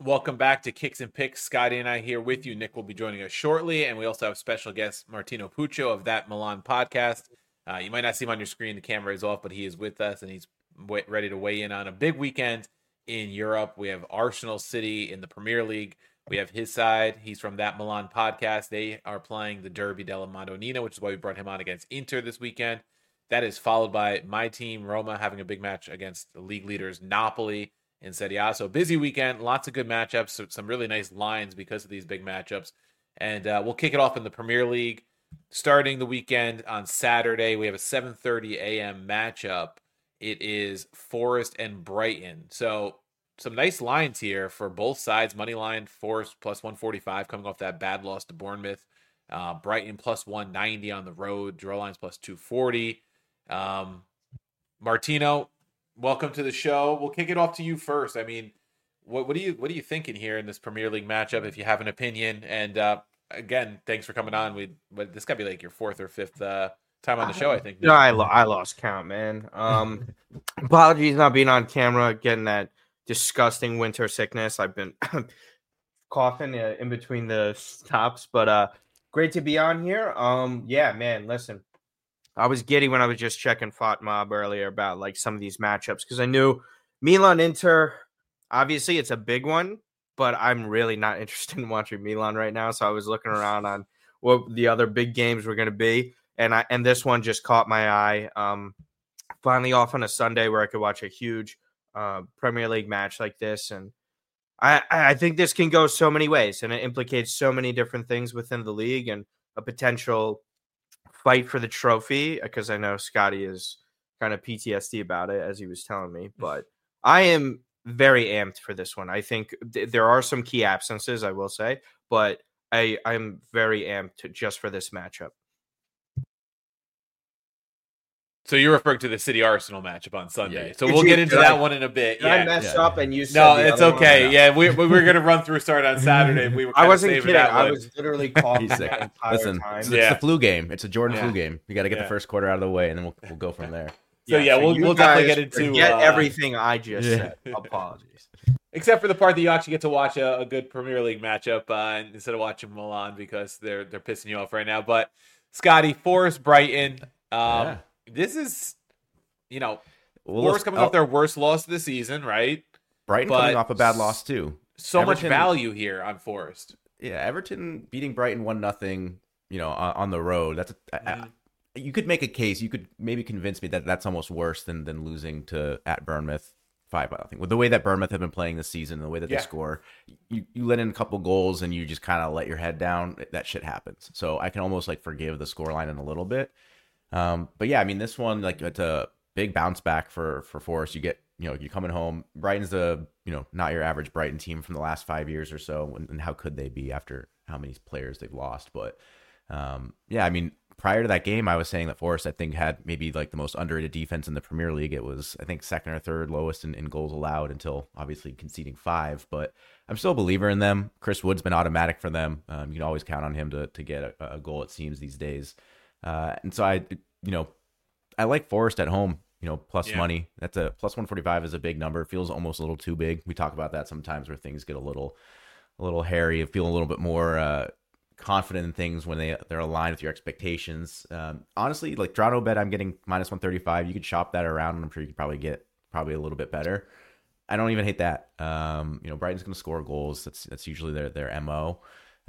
Welcome back to Kicks and Picks. Scotty and I here with you. Nick will be joining us shortly, and we also have special guest Martino Puccio of That Milan podcast. You might not see him on your screen; the camera is off, but he is with us, and he's ready to weigh in on a big weekend in Europe. We have Arsenal City in the Premier League. We have his side. He's from That Milan podcast. They are playing the Derby della Madonnina, which is why we brought him on against Inter this weekend. That is followed by my team, Roma, having a big match against the league leaders Napoli in Serie A. So busy weekend, lots of good matchups, some really nice lines because of these big matchups. And we'll kick it off in the Premier League. Starting the weekend on Saturday, we have a 7:30 a.m. matchup. It is Forest and Brighton. So some nice lines here for both sides. Money line, Forest plus 145 coming off that bad loss to Bournemouth. Brighton plus 190 on the road. Draw lines plus 240. Martino, welcome to the show. We'll kick it off to you first. I mean, what are you thinking here in this Premier League matchup? If you have an opinion, and again, thanks for coming on. This got to be like your fourth or fifth time on the show, I think. No, I lost count, man. Apologies not being on camera, getting that disgusting winter sickness. I've been coughing in between the stops, but great to be on here. Yeah, man. Listen. I was giddy when I was just checking FotMob earlier about like some of these matchups because I knew Milan Inter, obviously it's a big one, but I'm really not interested in watching Milan right now. So I was looking around on what the other big games were going to be, and this one just caught my eye. Finally off on a Sunday where I could watch a huge Premier League match like this, and I think this can go so many ways, and it implicates so many different things within the league and a potential fight for the trophy, because I know Scotty is kind of PTSD about it, as he was telling me, but I am very amped for this one. I think there are some key absences, I will say, but I'm very amped just for this matchup. So you're referring to the City Arsenal matchup on Sunday. Yeah. So we'll get into that one in a bit. I messed up and you said no, it's okay. One. Yeah, we were going to run through start on Saturday. We were I wasn't kidding. I was literally coughing the entire time. It's the flu game. It's a Jordan flu game. You got to get the first quarter out of the way, and then we'll go from there. So we'll definitely get into everything I just said. Apologies. Except for the part that you actually get to watch a good Premier League matchup instead of watching Milan because they're pissing you off right now. But Scotty, Forest, Brighton. This is, Forest coming off their worst loss of the season, right? Brighton coming off a bad loss too. So Everton, much value here on Forest. Yeah, Everton beating Brighton 1-0, on the road. That's you could make a case. You could maybe convince me that that's almost worse than losing at Bournemouth 5-0. With the way that Bournemouth have been playing this season, the way that they score, you let in a couple goals and you just kind of let your head down. That shit happens. So I can almost forgive the scoreline in a little bit. But yeah, I mean, this one, it's a big bounce back for Forest. You get, you're coming home. Brighton's not your average Brighton team from the last 5 years or so. And how could they be after how many players they've lost? But, yeah, I mean, prior to that game, I was saying that Forest, I think, had maybe the most underrated defense in the Premier League. It was, I think, second or third lowest in goals allowed until obviously conceding 5. But I'm still a believer in them. Chris Wood's been automatic for them. You can always count on him to get a goal, it seems, these days. And so I like Forest at home, plus money. That's a plus 145 is a big number. It feels almost a little too big. We talk about that sometimes where things get a little hairy and feel a little bit more confident in things when they're aligned with your expectations. Honestly, draw no bet, I'm getting minus 135. You could shop that around, and I'm sure you could probably get a little bit better. I don't even hate that. Brighton's going to score goals. That's usually their MO.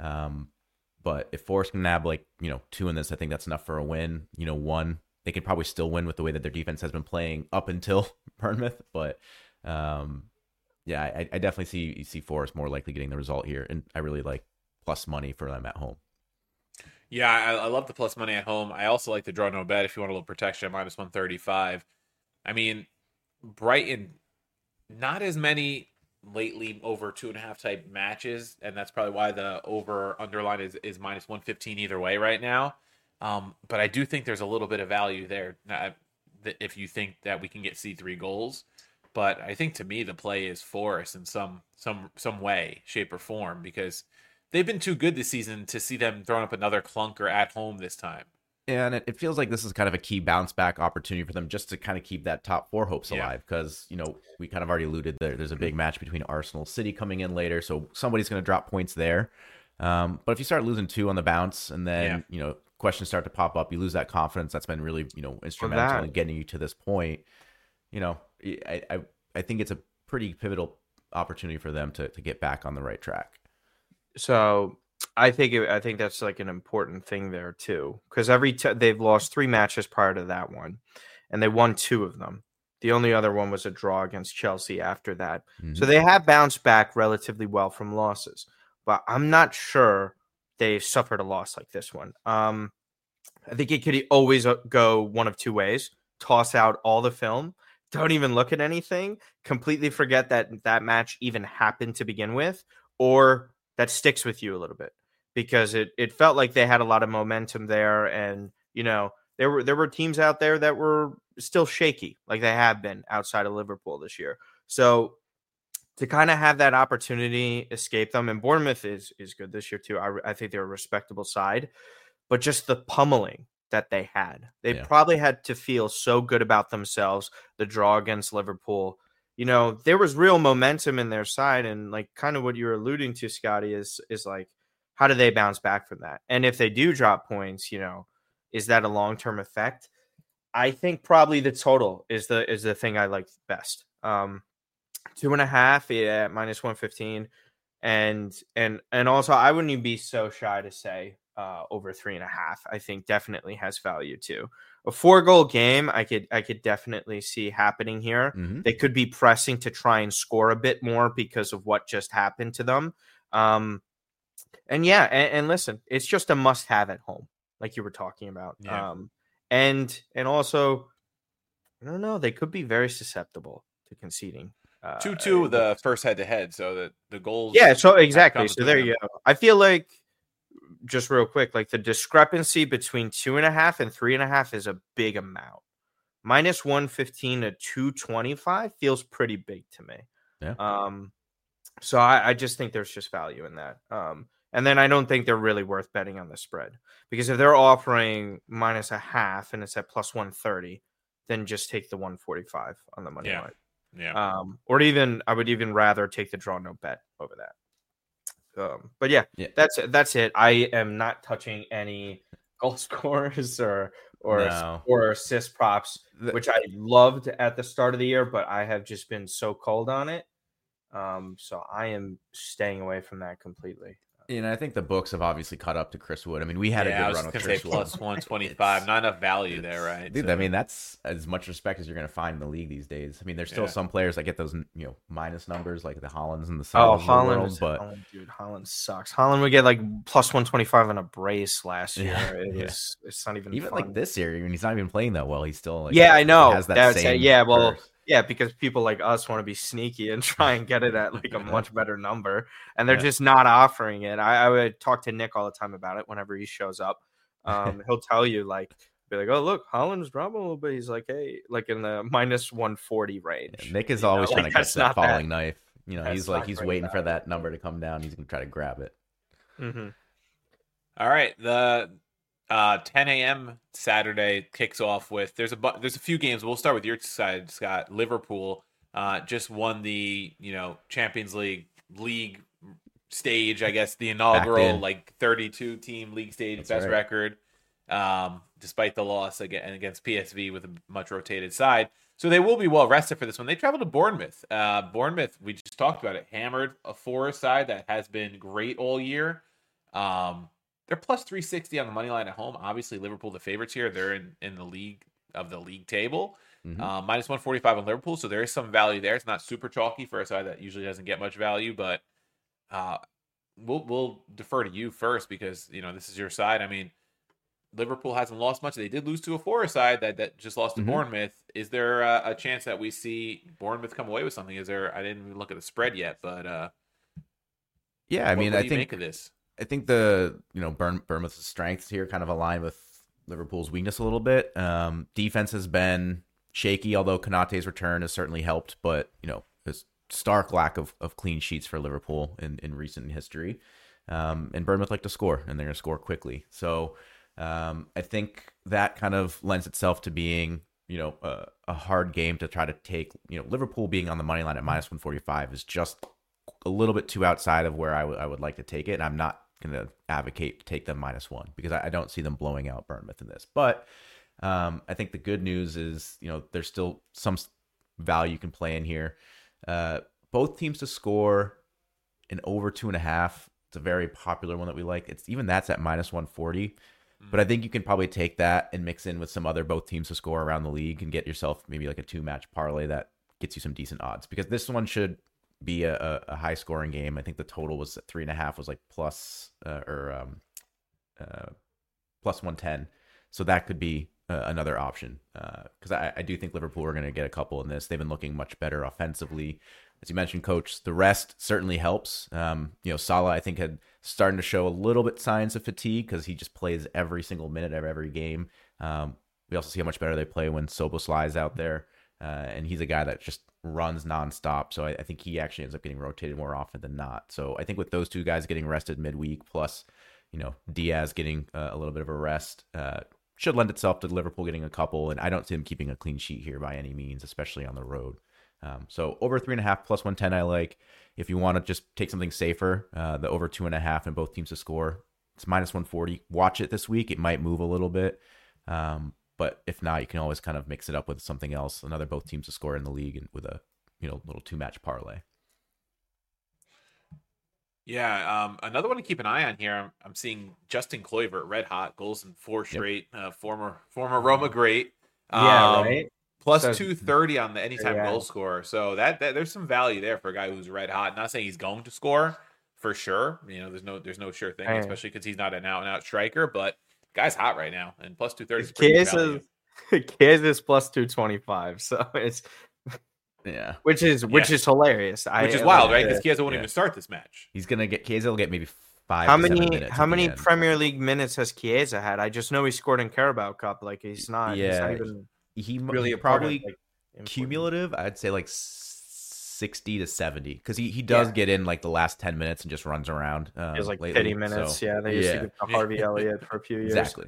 But if Forest can nab 2 in this, I think that's enough for a win. 1, they could probably still win with the way that their defense has been playing up until Bournemouth. But I definitely see Forest more likely getting the result here, and I really like plus money for them at home. Yeah, I love the plus money at home. I also like the draw no bet if you want a little protection at minus 135. I mean, Brighton, not as many lately over 2.5 type matches, and that's probably why the over underline is minus 115 either way right now. But I do think there's a little bit of value there if you think that we can get C3 goals. But I think to me the play is Forest in some way, shape, or form, because they've been too good this season to see them throwing up another clunker at home this time. And it feels like this is kind of a key bounce back opportunity for them just to kind of keep that top four hopes alive. Because, we kind of already alluded there's a big match between Arsenal City coming in later. So somebody's going to drop points there. But if you start losing 2 on the bounce and then, questions start to pop up, you lose that confidence that's been really, instrumental in getting you to this point. I think it's a pretty pivotal opportunity for them to get back on the right track. So I think that's like an important thing there too, because they've lost 3 matches prior to that one, and they won 2 of them. The only other one was a draw against Chelsea after that. Mm-hmm. So they have bounced back relatively well from losses, but I'm not sure they suffered a loss like this one. I think it could always go one of 2 ways: toss out all the film, don't even look at anything, completely forget that match even happened to begin with, or that sticks with you a little bit, because it felt like they had a lot of momentum there. And, there were teams out there that were still shaky, like they have been outside of Liverpool this year. So to kind of have that opportunity escape them, and Bournemouth is good this year too. I think they're a respectable side, but just the pummeling that they had, they probably had to feel so good about themselves. The draw against Liverpool, there was real momentum in their side, and like kind of what you're alluding to, Scotty, is like, how do they bounce back from that? And if they do drop points, is that a long-term effect? I think probably the total is the thing I like best. 2.5 at -115, and also I wouldn't even be so shy to say over 3.5. I think definitely has value too. A 4-goal game, I could definitely see happening here. Mm-hmm. They could be pressing to try and score a bit more because of what just happened to them. And listen, it's just a must-have at home, like you were talking about. Yeah. And also, I don't know, they could be very susceptible to conceding. 2-2 the first head-to-head, so that the goals. Yeah, so exactly. So there you go. I feel like, just real quick, like the discrepancy between 2.5 and 3.5 is a big amount. -115 to 225 feels pretty big to me. Yeah. So I just think there's just value in that. And then I don't think they're really worth betting on the spread, because if they're offering -0.5 and it's at +130, then just take the 145 on the money line. Yeah. Or I would even rather take the draw no bet over that. But that's it. I am not touching any goal scorers or assist props, which I loved at the start of the year, but I have just been so cold on it. So I am staying away from that completely. I think the books have obviously caught up to Chris Wood. I mean, we had a good run with Chris Wood. +125, not enough value there, right? Dude, so. I mean, that's as much respect as you're going to find in the league these days. I mean, there's still some players that get those, minus numbers, like the Hollands and the Salahs. Haaland sucks. Haaland would get like +125 on a brace last year. It's not even fun. Like this year, when he's not even playing that well, he's still I know. Has that same curse. Yeah, because people like us want to be sneaky and try and get it at like a much better number, and they're just not offering it. I would talk to Nick all the time about it whenever he shows up. He'll tell you, be like, oh, look, Haaland's dropping a little bit. He's like, hey, like in the -140 range. Yeah, Nick is always trying to catch that falling knife. He's waiting for that number to come down. He's going to try to grab it. Mm-hmm. All right. The 10 a.m. Saturday kicks off with there's a few games. We'll start with your side, Scott. Liverpool just won the Champions League stage, I guess, the inaugural 32 team league stage. That's best record, despite the loss against PSV with a much rotated side. So they will be well rested for this one. They travel to Bournemouth. Bournemouth, we just talked about it, hammered a Forest side that has been great all year. They're +360 on the money line at home. Obviously, Liverpool the favorites here. They're in the league table. Mm-hmm. -145 on Liverpool, so there is some value there. It's not super chalky for a side that usually doesn't get much value, but we'll defer to you first because this is your side. I mean, Liverpool hasn't lost much. They did lose to a Forest side that just lost to Bournemouth. Is there a chance that we see Bournemouth come away with something? I didn't even look at the spread yet, but I think make of this? I think the Bournemouth's strengths here kind of align with Liverpool's weakness a little bit. Defense has been shaky, although Konate's return has certainly helped. But there's stark lack of clean sheets for Liverpool in recent history. And Bournemouth like to score, and they're going to score quickly. So I think that kind of lends itself to being, a hard game to try to take. Liverpool being on the money line at minus 145 is just a little bit too outside of where I would like to take it. And I'm not going to advocate to take them -1 because I don't see them blowing out Bournemouth in this. But I think the good news is, there's still some value you can play in here. Both teams to score an over 2.5. It's a very popular one that we like. That's at minus 140. But I think you can probably take that and mix in with some other both teams to score around the league and get yourself maybe like a 2-match parlay that gets you some decent odds, because this one should be a high scoring game. I think the total was at 3.5 was like plus 110. So that could be another option, because I do think Liverpool are going to get a couple in this. They've been looking much better offensively. As you mentioned, Coach, the rest certainly helps. Salah, I think, had starting to show a little bit signs of fatigue because he just plays every single minute of every game. We also see how much better they play when Szoboszlai is out there, and he's a guy that just runs nonstop. So I think he actually ends up getting rotated more often than not. So I think with those two guys getting rested midweek, plus Diaz getting a little bit of a rest, should lend itself to Liverpool getting a couple. And I don't see them keeping a clean sheet here by any means, especially on the road. So over 3.5 plus 110, I like. If you want to just take something safer, the over 2.5 and both teams to score, it's minus 140. Watch it this week. It might move a little bit. But if not, you can always kind of mix it up with something else, another both teams to score in the league, and with a little 2-match parlay. Yeah, another one to keep an eye on here. I'm seeing Justin Kluivert, red hot, goals in 4 straight. Former Roma great. Right. Plus 230 on the anytime goal scorer. So that there's some value there for a guy who's red hot. Not saying he's going to score for sure. There's no sure thing, especially because he's not an out and out striker. But guy's hot right now, and plus 230 is pretty value. Chiesa plus 225. So it's which is hilarious. Which is wild, right? Because Chiesa won't even start this match. Chiesa will get maybe 5. How many Premier League minutes has Chiesa had? I just know he scored in Carabao Cup. Like he's not even. He really probably cumulative. I'd say like 60 to 70, because he does get in like the last 10 minutes and just runs around. It's like lately, pity minutes. So, they used to give to Harvey Elliott for a few years. Exactly.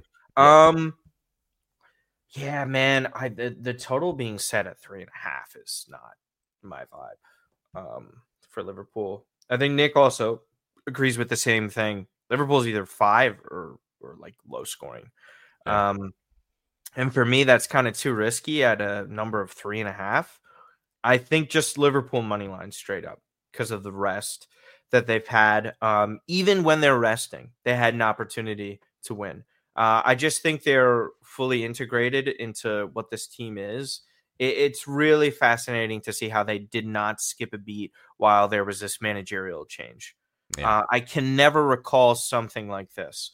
Yeah, man. The total being set at 3.5 is not my vibe. For Liverpool, I think Nick also agrees with the same thing. Liverpool's either 5 or like low scoring. Yeah. And for me, that's kind of too risky at a number of 3.5. I think just Liverpool money line straight up because of the rest that they've had. Even when they're resting, they had an opportunity to win. I just think they're fully integrated into what this team is. It's really fascinating to see how they did not skip a beat while there was this managerial change. Yeah. I can never recall something like this.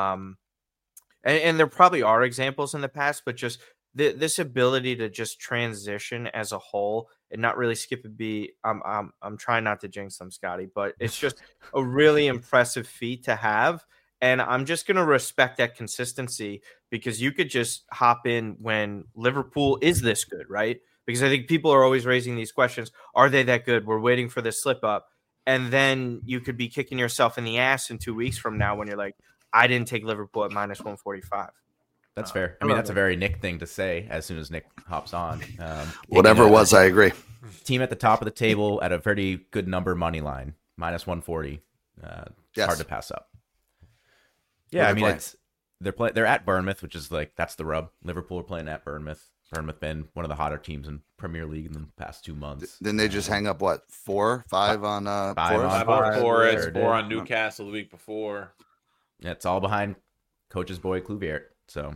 And there probably are examples in the past, but just this ability to just transition as a whole and not really skip a beat. I'm trying not to jinx them, Scotty, but it's just a really impressive feat to have. And I'm just going to respect that consistency, because you could just hop in when Liverpool is this good, right? Because I think people are always raising these questions. Are they that good? We're waiting for this slip up. And then you could be kicking yourself in the ass in 2 weeks from now when you're like, I didn't take Liverpool at minus 145. That's fair. I mean, that's a very Nick thing to say as soon as Nick hops on. Whatever it was, I agree. Team at the top of the table at a very good number money line, minus 140. It's hard to pass up. Yeah, I mean, they're at Bournemouth, which is like, that's the rub. Liverpool are playing at Bournemouth. Bournemouth been one of the hotter teams in Premier League in the past 2 months. Didn't they just hang up 4, 5 on 5 on Forest, 4 on Newcastle the week before. Yeah, it's all behind Coach's boy Kluivert. So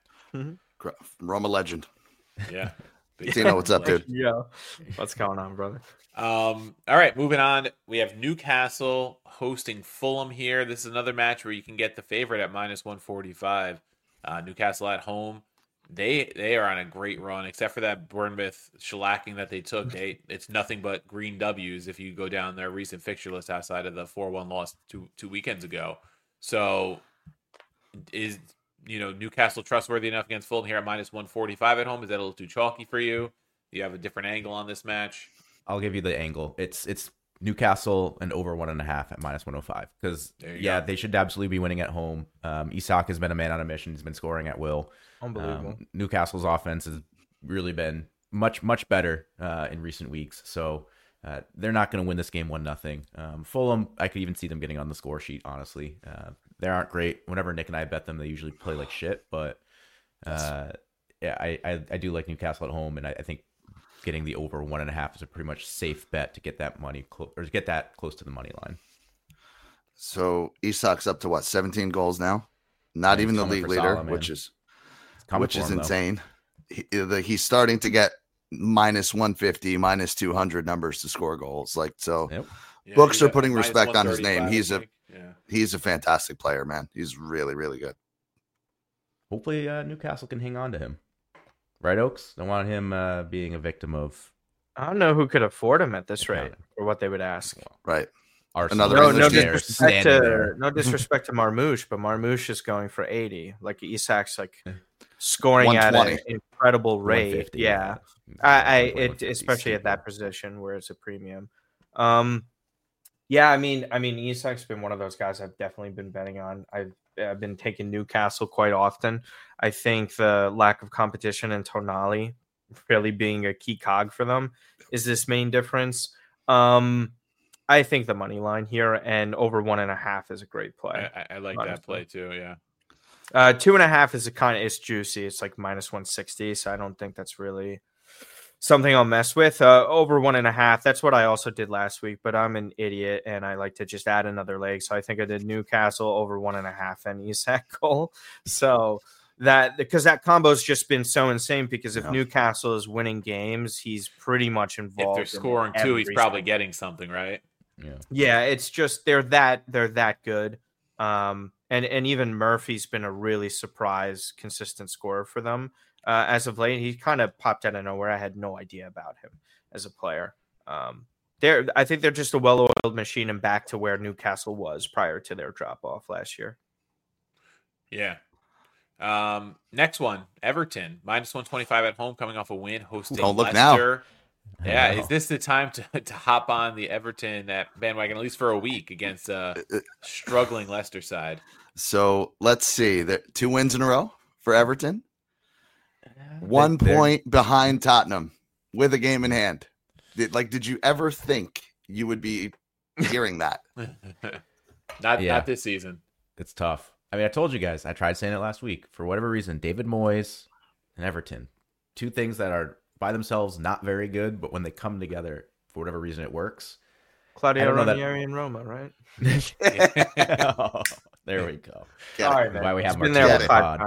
Roma legend. Yeah. Tino, what's up, dude? Yeah. What's going on, brother? All right, moving on. We have Newcastle hosting Fulham here. This is another match where you can get the favorite at minus 145. Newcastle at home. They are on a great run, except for that Bournemouth shellacking that they took. It's nothing but green W's if you go down their recent fixture list outside of the 4-1 loss two weekends ago. So is Newcastle trustworthy enough against Fulham here at minus 145 at home? Is that a little too chalky for you? Do you have a different angle on this match? I'll give you the angle. It's Newcastle and over 1.5 at -105 because they should absolutely be winning at home. Isak has been a man on a mission. He's been scoring at will. Unbelievable. Newcastle's offense has really been much better in recent weeks. So they're not going to win this game 1-0. Fulham, I could even see them getting on the score sheet. Honestly, they aren't great. Whenever Nick and I bet them, they usually play like shit. But I do like Newcastle at home, and I think getting the over 1.5 is a pretty much safe bet to get that money or to get that close to the money line. So Isak's up to what, 17 goals now? Not even the league leader, which is insane. He's starting to get -150, -200 numbers to score goals. Like, so books are putting respect on his name. He's a fantastic player, man. He's really, really good. Hopefully Newcastle can hang on to him. Right, Oaks? Don't want him being a victim of. I don't know who could afford him at this rate or what they would ask. Right. No disrespect to Marmouche, but Marmouche is going for 80. Like Isak's like scoring at an incredible rate. Yeah. Especially at that position where it's a premium. I mean Isak's been one of those guys I've definitely been betting on. I've been taking Newcastle quite often. I think the lack of competition and Tonali really being a key cog for them is this main difference. I think the money line here and over 1.5 is a great play. I like that play too. Yeah. 2.5 is it's juicy. It's like -160. So I don't think that's really something I'll mess with. Over 1.5. That's what I also did last week, but I'm an idiot and I like to just add another leg. So I think I did Newcastle over 1.5 and Isak goal. So because that combo's just been so insane because if Newcastle is winning games, he's pretty much involved. If they're scoring too, he's probably getting something, right? Yeah, it's just they're that good. And even Murphy's been a really surprise consistent scorer for them. As of late, he kind of popped out of nowhere. I had no idea about him as a player. I think they're just a well-oiled machine and back to where Newcastle was prior to their drop-off last year. Yeah. Next one, Everton, -125 at home, coming off a win, hosting Don't look Leicester. now. Yeah, is this the time to hop on the Everton bandwagon, at least for a week, against a struggling Leicester side? So let's see. 2 wins in a row for Everton. 1 point behind Tottenham with a game in hand. Did you ever think you would be hearing that? Not this season. It's tough. I mean, I told you guys, I tried saying it last week. For whatever reason, David Moyes and Everton, 2 things that are by themselves not very good, but when they come together, for whatever reason, it works. Claudio Ranieri and Roma, right? Oh, there we go. Sorry, man. Why we have been there Martinez 5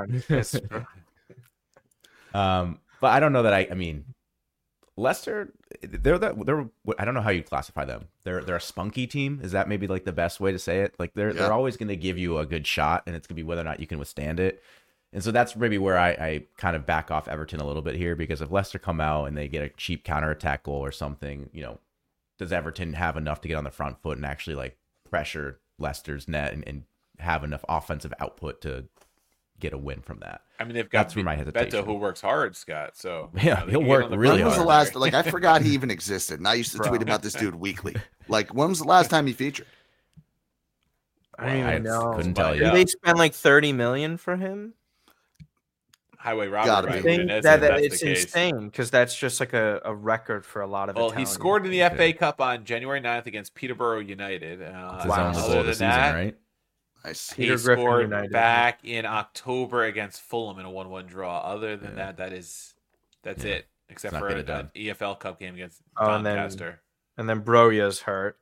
times. But I don't know that I mean, Leicester, they're I don't know how you classify them. They're a spunky team. Is that maybe like the best way to say it? Like they're always going to give you a good shot, and it's going to be whether or not you can withstand it. And so that's maybe where I kind of back off Everton a little bit here, because if Leicester come out and they get a cheap counterattack goal or something, does Everton have enough to get on the front foot and actually like pressure Leicester's net and have enough offensive output to get a win from that? I mean, they've got my hesitation. Beto, who works hard, Scott. So he'll work really hard. When was the last? I forgot he even existed, and I used to tweet about this dude weekly. Like, when was the last time he featured? I don't even know. Couldn't tell you. Did they spend like $30 million for him? Highway robbery. Gotta right? be. It's insane because that's just like a record for a lot of. Well, he scored in the FA Cup on January 9th against Peterborough United. It's his own goal of the season, right? Nice. He scored back in October against Fulham in a 1-1 draw. Other than that's it. Except for an EFL Cup game against Doncaster. And then Broja's hurt.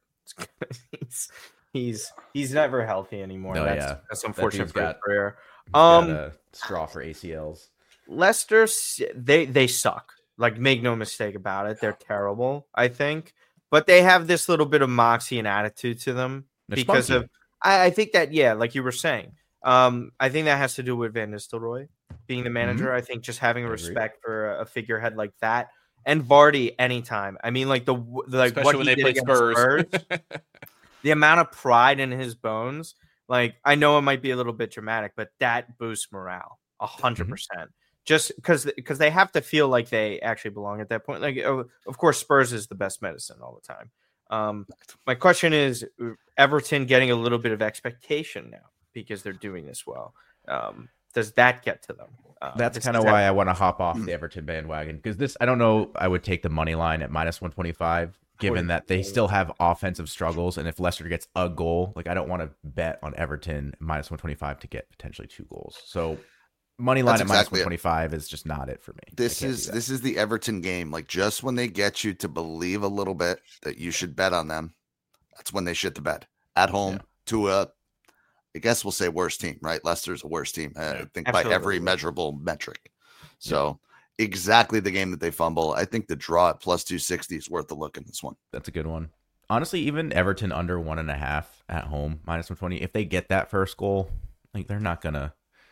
He's never healthy anymore. That's unfortunate for his career. Got a straw for ACLs. Leicester, they suck. Like, make no mistake about it. They're terrible, I think. But they have this little bit of moxie and attitude to them because of. I think that, like you were saying, I think that has to do with Van Nistelrooy being the manager. Mm-hmm. I think just having respect for a figurehead like that, and Vardy anytime. I mean, like especially what when he they play did Spurs. The amount of pride in his bones. Like, I know it might be a little bit dramatic, but that boosts morale 100%. Just because they have to feel like they actually belong at that point. Like, of course, Spurs is the best medicine all the time. My question is, Everton getting a little bit of expectation now because they're doing this well. Does that get to them? That's kind of why I want to hop off the Everton bandwagon, because this, I don't know, I would take the money line at -125, given that they still have offensive struggles. And if Leicester gets a goal, like I don't want to bet on Everton -125 to get potentially 2 goals. So money line at -125 is just not it for me. This is the Everton game. Like just when they get you to believe a little bit that you should bet on them, that's when they shit the bed at home to I guess we'll say worst team, right? Leicester's a worst team, I think, by every measurable metric. So exactly the game that they fumble. I think the draw at +260 is worth a look in this one. That's a good one. Honestly, even Everton under 1.5 at home, -120, if they get that first goal, like they're not gonna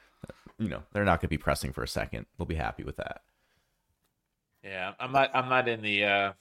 be pressing for a second. They'll be happy with that. Yeah, I'm not in the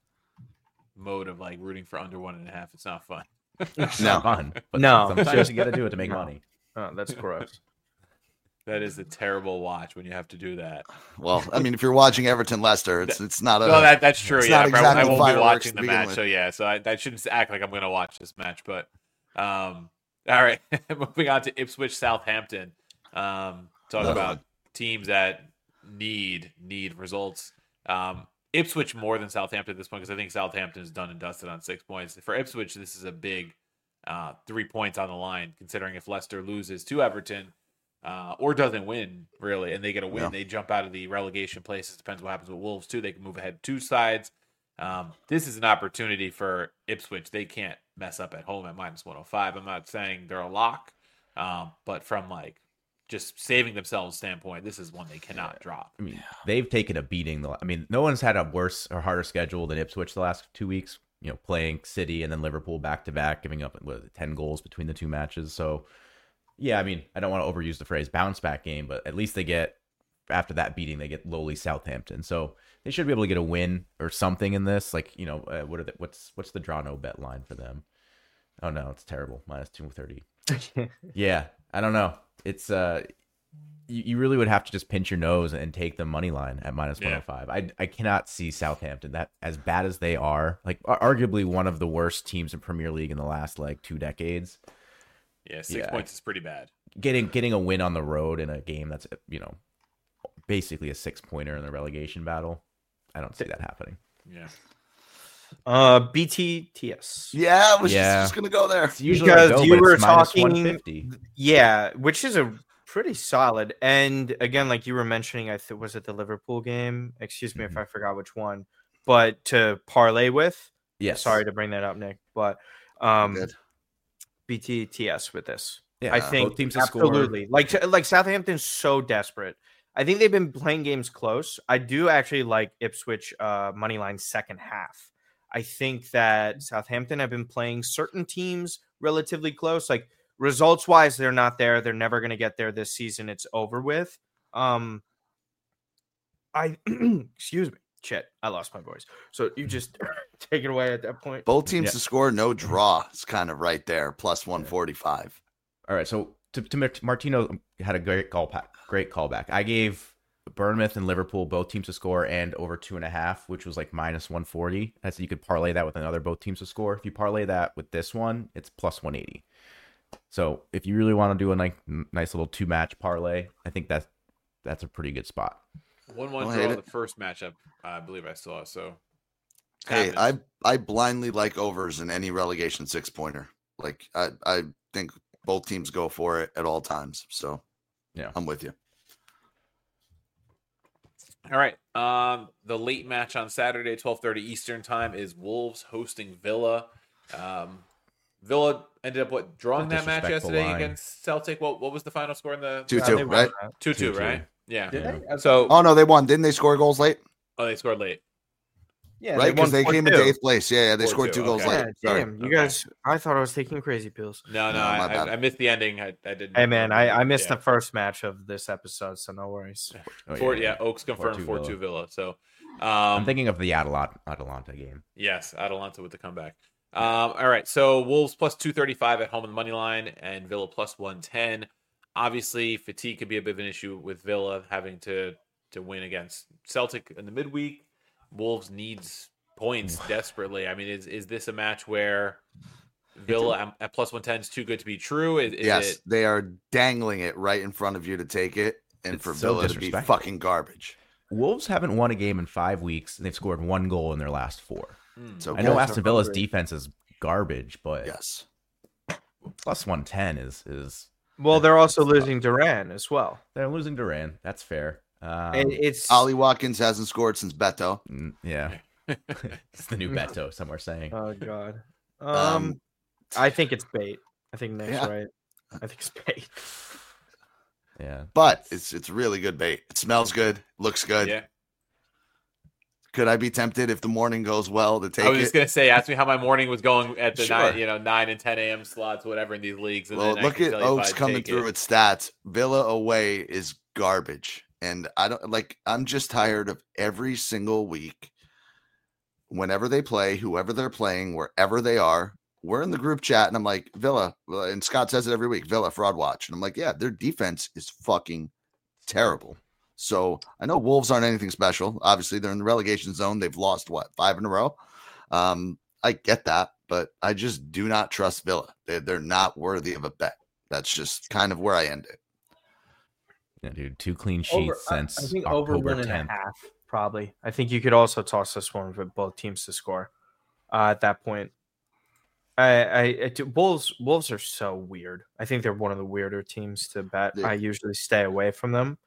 mode of like rooting for under 1.5. It's not fun. It's not fun, but no, sometimes you got to do it to make money. Oh, that's gross. That is a terrible watch when you have to do that. Well, I mean, if you're watching Everton Leicester, it's not a. No, that's true. Yeah, exactly I won't be watching the match. So yeah, so I shouldn't act like I'm going to watch this match. But all right, moving on to Ipswich Southampton. Talk about teams that need results. Ipswich more than Southampton at this point, because I think Southampton is done and dusted on 6 points. For Ipswich, this is a big 3 points on the line, considering if Leicester loses to Everton or doesn't win, really, and they get a win, they jump out of the relegation places. Depends what happens with Wolves, too. They can move ahead 2 sides. This is an opportunity for Ipswich. They can't mess up at home at -105. I'm not saying they're a lock, but from like just saving themselves standpoint, this is one they cannot drop. I mean, they've taken a beating. I mean, no one's had a worse or harder schedule than Ipswich the last 2 weeks. You know, playing City and then Liverpool back to back, giving up 10 goals between the 2 matches. So, yeah, I mean, I don't want to overuse the phrase bounce back game, but at least they get, after that beating, they get lowly Southampton. So they should be able to get a win or something in this. Like, you know, what's the draw no bet line for them? Oh no, it's terrible. -230. Yeah, I don't know. It's you really would have to just pinch your nose and take the money line at -105. I cannot see Southampton, that as bad as they are, like arguably one of the worst teams in Premier League in the last like 2 decades. Yeah, 6 points is pretty bad. Getting a win on the road in a game that's, you know, basically a 6-pointer in the relegation battle, I don't see that happening. Yeah. BTTS. Yeah, I was just gonna go there. It's usually because you were talking. Yeah, which is a pretty solid. And again, like you were mentioning, was it the Liverpool game? Excuse me if I forgot which one. But to parlay with. Yes. Sorry to bring that up, Nick. But BTTS with this. Yeah, I think both teams absolutely. Like Southampton's so desperate. I think they've been playing games close. I do actually like Ipswich moneyline second half. I think that Southampton have been playing certain teams relatively close. Like results-wise, they're not there. They're never going to get there this season. It's over with. Excuse me. Shit, I lost my voice. So you just take it away at that point. Both teams to score, no draw. It's kind of right there, +145. All right, so to Martino had a great callback. I gave Bournemouth and Liverpool both teams to score and over 2.5, which was like -140. I said you could parlay that with another both teams to score. If you parlay that with this one, it's +180. So if you really want to do a nice little 2-match parlay, I think that's a pretty good spot. 1-1 draw the first matchup, I believe I saw. So hey, I blindly like overs in any relegation 6-pointer. Like I think both teams go for it at all times. So yeah, I'm with you. All right. The late match on Saturday, 12:30 Eastern time, is Wolves hosting Villa. Villa ended up drawing that match yesterday against Celtic. What was the final score in the 2-2, right? 2-2, right? Yeah. Oh no, they won. Didn't they score goals late? Oh, they scored late. Yeah, right, because they came into 8th place. Yeah, they scored 2 goals late. Yeah, damn, you guys! I thought I was taking crazy pills. No, I missed the ending. I didn't. Hey man, I missed the first match of this episode, so no worries. Oaks confirmed 4-2 Villa. So I'm thinking of the Atalanta game. Yes, Atalanta with the comeback. All right, so Wolves +235 at home on the money line, and Villa +110. Obviously, fatigue could be a bit of an issue with Villa having to win against Celtic in the midweek. Wolves needs points desperately. I mean, is this a match where Villa at plus 110 is too good to be true? Yes, they are dangling it right in front of you to take it, and for Villa to be fucking garbage. Wolves haven't won a game in 5 weeks, and they've scored 1 goal in their last 4. So I know Aston Villa's defense is garbage, but yes, plus 110 is well. They're also losing Duran as well. They're losing Duran. That's fair. It's Ollie Watkins hasn't scored since Beto. Yeah, it's the new Beto. Some are saying. Oh God. I think it's bait. I think Nick's right. I think it's bait. Yeah, but it's really good bait. It smells good, looks good. Yeah. Could I be tempted if the morning goes well to take it? I was just gonna say, ask me how my morning was going at the 9 and 10 a.m. slots, whatever in these leagues. And well, then look at Oaks coming through with stats. Villa away is garbage, and I'm just tired of every single week. Whenever they play, whoever they're playing, wherever they are, we're in the group chat, and I'm like, Villa, and Scott says it every week, Villa fraud watch, and I'm like, yeah, their defense is fucking terrible. So I know Wolves aren't anything special. Obviously, they're in the relegation zone. They've lost 5 in a row. I get that, but I just do not trust Villa. They're not worthy of a bet. That's just kind of where I end it. Yeah, dude, 2 clean sheets since I think October over 1.5, probably. I think you could also toss this one with both teams to score at that point. Wolves are so weird. I think they're one of the weirder teams to bet. Yeah. I usually stay away from them.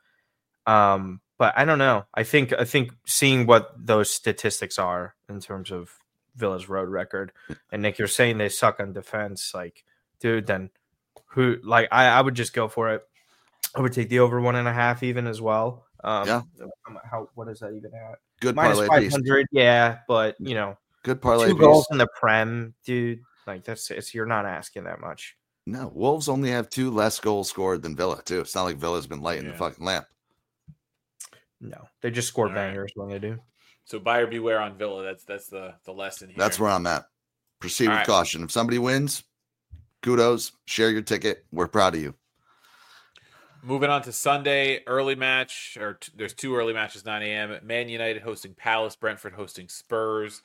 But I don't know. I think seeing what those statistics are in terms of Villa's road record, and Nick, you're saying they suck on defense, like, dude, then who? Like, I would just go for it. I would take the over 1.5 even as well. What is that even at? Good minus parlay 500. Yeah, but good parlay. 2 goals in the Prem, dude. Like you're not asking that much. No, Wolves only have 2 less goals scored than Villa too. It's not like Villa's been lighting the fucking lamp. No, they just score bangers when they do. So buyer beware on Villa. That's the lesson here. That's where I'm at. Proceed with caution. If somebody wins, kudos. Share your ticket. We're proud of you. Moving on to Sunday, early match, there's 2 early matches, 9 a.m. Man United hosting Palace, Brentford hosting Spurs.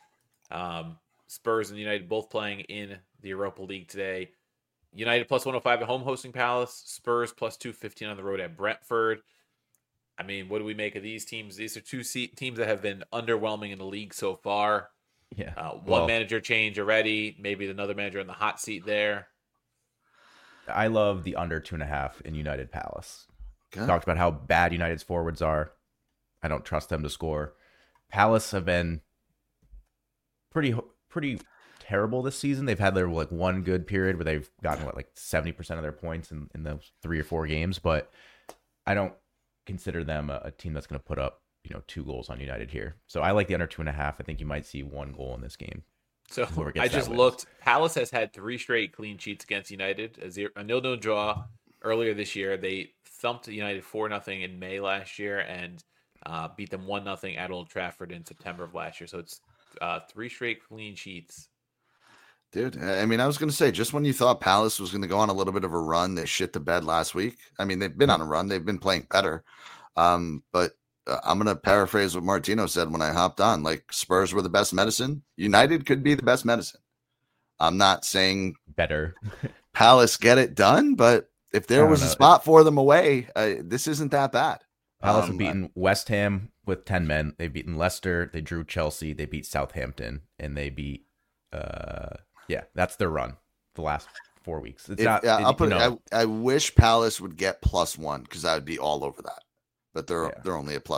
Spurs and United both playing in the Europa League today. United plus 105 at home hosting Palace. Spurs plus 215 on the road at Brentford. I mean, what do we make of these teams? These are 2 teams that have been underwhelming in the league so far. Yeah. One manager change already. Maybe another manager in the hot seat there. I love the under 2.5 in United Palace. Okay. Talked about how bad United's forwards are. I don't trust them to score. Palace have been pretty terrible this season. They've had their one good period where they've gotten 70% of their points in those 3 or 4 games, but I don't consider them a team that's going to put up 2 goals on United here. So I like the under 2.5. I think you might see 1 goal in this game. So I just looked. Palace has had 3 straight clean sheets against United. A 0-0 draw earlier this year. They thumped United 4-0 in May last year and beat them 1-0 at Old Trafford in September of last year. So it's 3 straight clean sheets. Dude, I mean, I was going to say, just when you thought Palace was going to go on a little bit of a run, they shit the bed last week. I mean, they've been on a run. They've been playing better. But I'm going to paraphrase what Martino said when I hopped on. Like, Spurs were the best medicine. United could be the best medicine. I'm not saying better. Palace get it done, but if there was a spot for them away, this isn't that bad. Palace have beaten West Ham with 10 men. They've beaten Leicester. They drew Chelsea. They beat Southampton. And they beat... that's their run the last 4 weeks. I wish Palace would get +1 because I would be all over that. But they're only at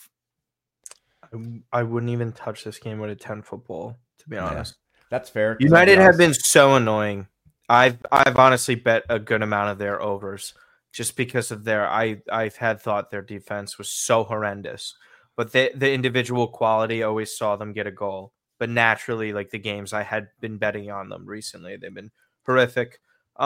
+0.5. I wouldn't even touch this game with a 10 football, to be honest. That's fair. United have been so annoying. I've honestly bet a good amount of their overs just because of I've had thought their defense was so horrendous. But the individual quality always saw them get a goal. But naturally, the games I had been betting on them recently, they've been horrific.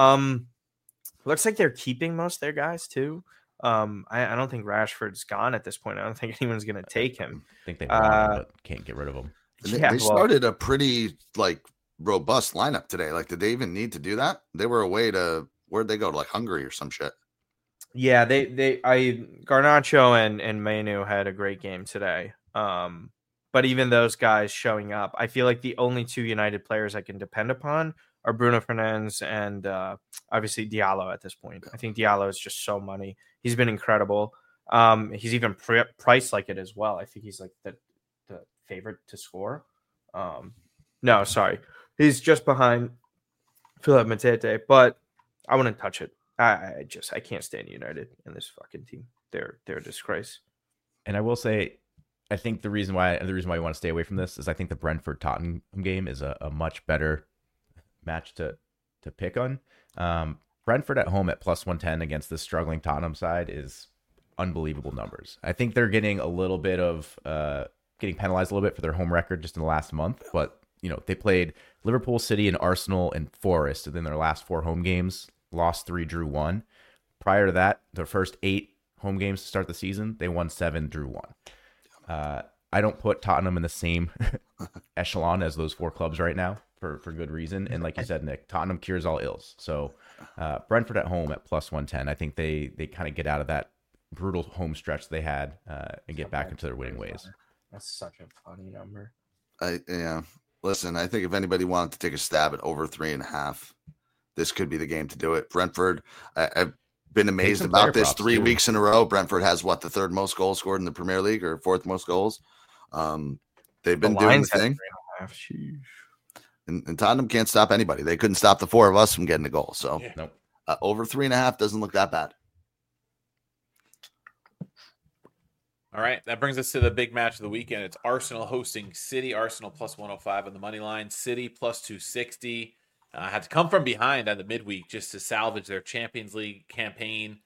Looks like they're keeping most of their guys too. I don't think Rashford's gone at this point. I don't think anyone's going to take him. I think they but can't get rid of him. They started a pretty robust lineup today. Did they even need to do that? They were away to where'd they go? To Hungary or some shit. Yeah, Garnacho and Manu had a great game today. But But even those guys showing up, I feel like the only two United players I can depend upon are Bruno Fernandes and obviously Diallo at this point. I think Diallo is just so money. He's been incredible. He's even priced like it as well. I think he's like the favorite to score. No, sorry. He's just behind Philip Matete, but I wouldn't touch it. I can't stand United in this fucking team. They're a disgrace. And I will say, I think the reason why you want to stay away from this is I think the Brentford Tottenham game is a much better match to pick on. Brentford at home at +110 against the struggling Tottenham side is unbelievable numbers. I think they're getting a little bit of getting penalized a little bit for their home record just in the last month, but they played Liverpool, City, and Arsenal and Forest in their last 4 home games, lost 3, drew 1. Prior to that, their first 8 home games to start the season, they won 7, drew 1. I don't put Tottenham in the same echelon as those 4 clubs right now for good reason. And like you said, Nick, Tottenham cures all ills. So Brentford at home at +110, I think they kind of get out of that brutal home stretch they had and get back into their winning ways. That's such a funny number. Listen, I think if anybody wanted to take a stab at over 3.5, this could be the game to do it. Brentford, I've been amazed about this 3 weeks in a row. Brentford has the 3rd most goals scored in the Premier League, or 4th most goals. They've been doing the thing. And Tottenham can't stop anybody. They couldn't stop the 4 of us from getting a goal. So over 3.5 doesn't look that bad. All right, that brings us to the big match of the weekend. It's Arsenal hosting City. Arsenal +105 on the money line. City +260. Had to come from behind on the midweek just to salvage their Champions League campaign.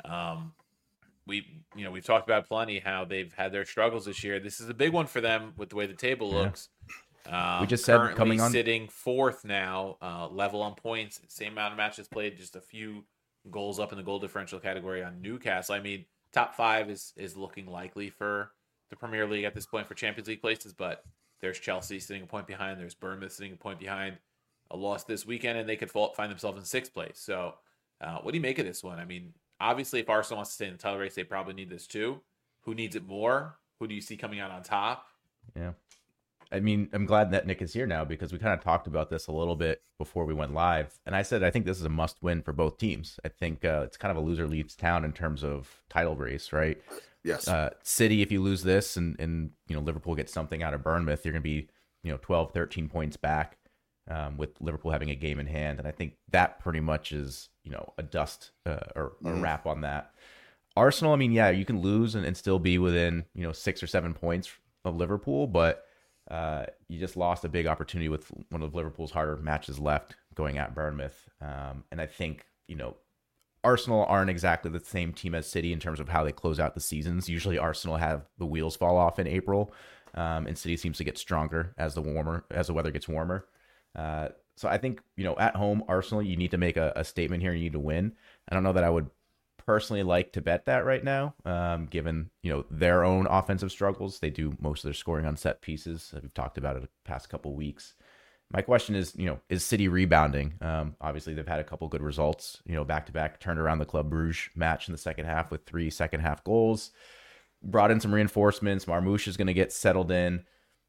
We've talked about plenty how they've had their struggles this year. This is a big one for them with the way the table looks. We just said coming on sitting 4th now, level on points, same amount of matches played, just a few goals up in the goal differential category on Newcastle. I mean, top 5 is looking likely for the Premier League at this point for Champions League places, but there's Chelsea sitting a point behind, there's Bournemouth sitting a point behind. A loss this weekend, and they could find themselves in 6th place. So, what do you make of this one? I mean, obviously, if Arsenal wants to stay in the title race, they probably need this too. Who needs it more? Who do you see coming out on top? Yeah. I mean, I'm glad that Nick is here now because we kind of talked about this a little bit before we went live. And I said, I think this is a must win for both teams. I think it's kind of a loser leaves town in terms of title race, right? Yes. City, if you lose this and Liverpool gets something out of Bournemouth, you're going to be, 12, 13 points back. With Liverpool having a game in hand. And I think that pretty much is, a dust or a wrap on that. Arsenal, I mean, yeah, you can lose and still be within, 6 or 7 points of Liverpool, but you just lost a big opportunity with one of Liverpool's harder matches left going at Bournemouth. And I think, Arsenal aren't exactly the same team as City in terms of how they close out the seasons. Usually Arsenal have the wheels fall off in April, and City seems to get stronger as the weather gets warmer. So I think, at home, Arsenal, you need to make a statement here. You need to win. I don't know that I would personally like to bet that right now, given, their own offensive struggles. They do most of their scoring on set pieces. We've talked about it the past couple of weeks. My question is, is City rebounding? Obviously, they've had a couple good results, back-to-back, turned around the Club Brugge match in the second half with 3 second-half goals, brought in some reinforcements. Marmoush is going to get settled in.